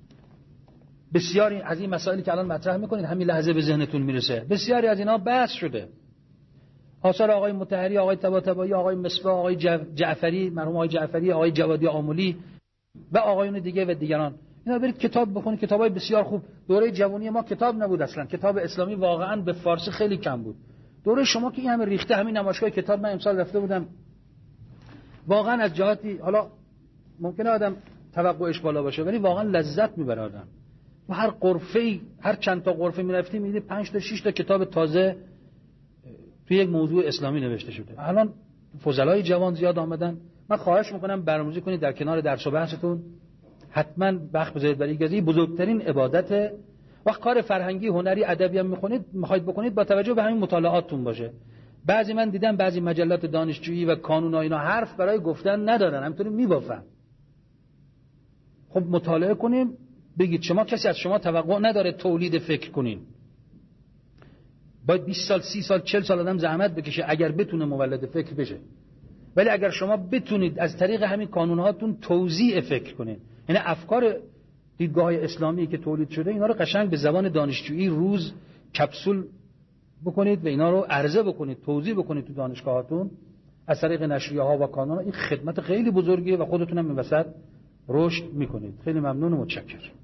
بسیاری از این مسائلی که الان مطرح میکنید همین لحظه به ذهنتون میرسه، بسیاری از اینا بحث شده. آثار آقای مطهری، آقای طباطبایی، آقای مصباح، آقای جعفری، مرحوم آقای جعفری، آقای جوادی آملی و آقایون دیگه و دیگران، اینا برید کتاب بخونید، کتابای بسیار خوب. دوره جوانی ما کتاب نبود اصلا، کتاب اسلامی واقعا به فارسی خیلی کم بود. دوره شما که این همه ریخته، همین نمایشگاه کتاب، من امسال رفته بودم، واقعا از جهاتی، حالا ممکنه آدم توقعش بالا باشه ولی واقعا لذت میبره آدم. و هر غرفه‌ای، هر چند تا غرفه میرفتیم می‌دیدی 5 تا 6 تا کتاب تازه توی یک موضوع اسلامی نوشته شده. الان فضلای جوان زیاد آمدن. من خواهش میکنم برنامه‌ریزی کنید در کنار درس و بحثتون حتما وقت بذارید برای گزی بزرگترین عبادت. وقت کار فرهنگی، هنری، ادبی هم میخواید بکنید با توجه به همین مطالعاتتون باشه. بعضی من دیدم بعضی مجلات دانشجویی و کانون و اینا حرف برای گفتن ندارن، همینطوری میبافن. خب مطالعه کنیم، بگید شما، کسی از شما توقع نداره تولید فکر کنین. باید 20 سال 30 سال 40 سال آدم زحمت بکشه اگر بتونه مولد فکر بشه. ولی اگر شما بتونید از طریق همین کانونهاتون توزیع فکر کنین، یعنی افکار دیدگاه‌های اسلامی که تولید شده اینا رو قشنگ به زبان دانشجویی روز کپسول بکنید و اینا رو عرضه بکنید، توزیع بکنید تو دانشگاهاتون از طریق نشریه‌ها و کانون‌ها، این خدمت خیلی بزرگیه و خودتون هم این وسط رشد میکنید. خیلی ممنون و متشکرم.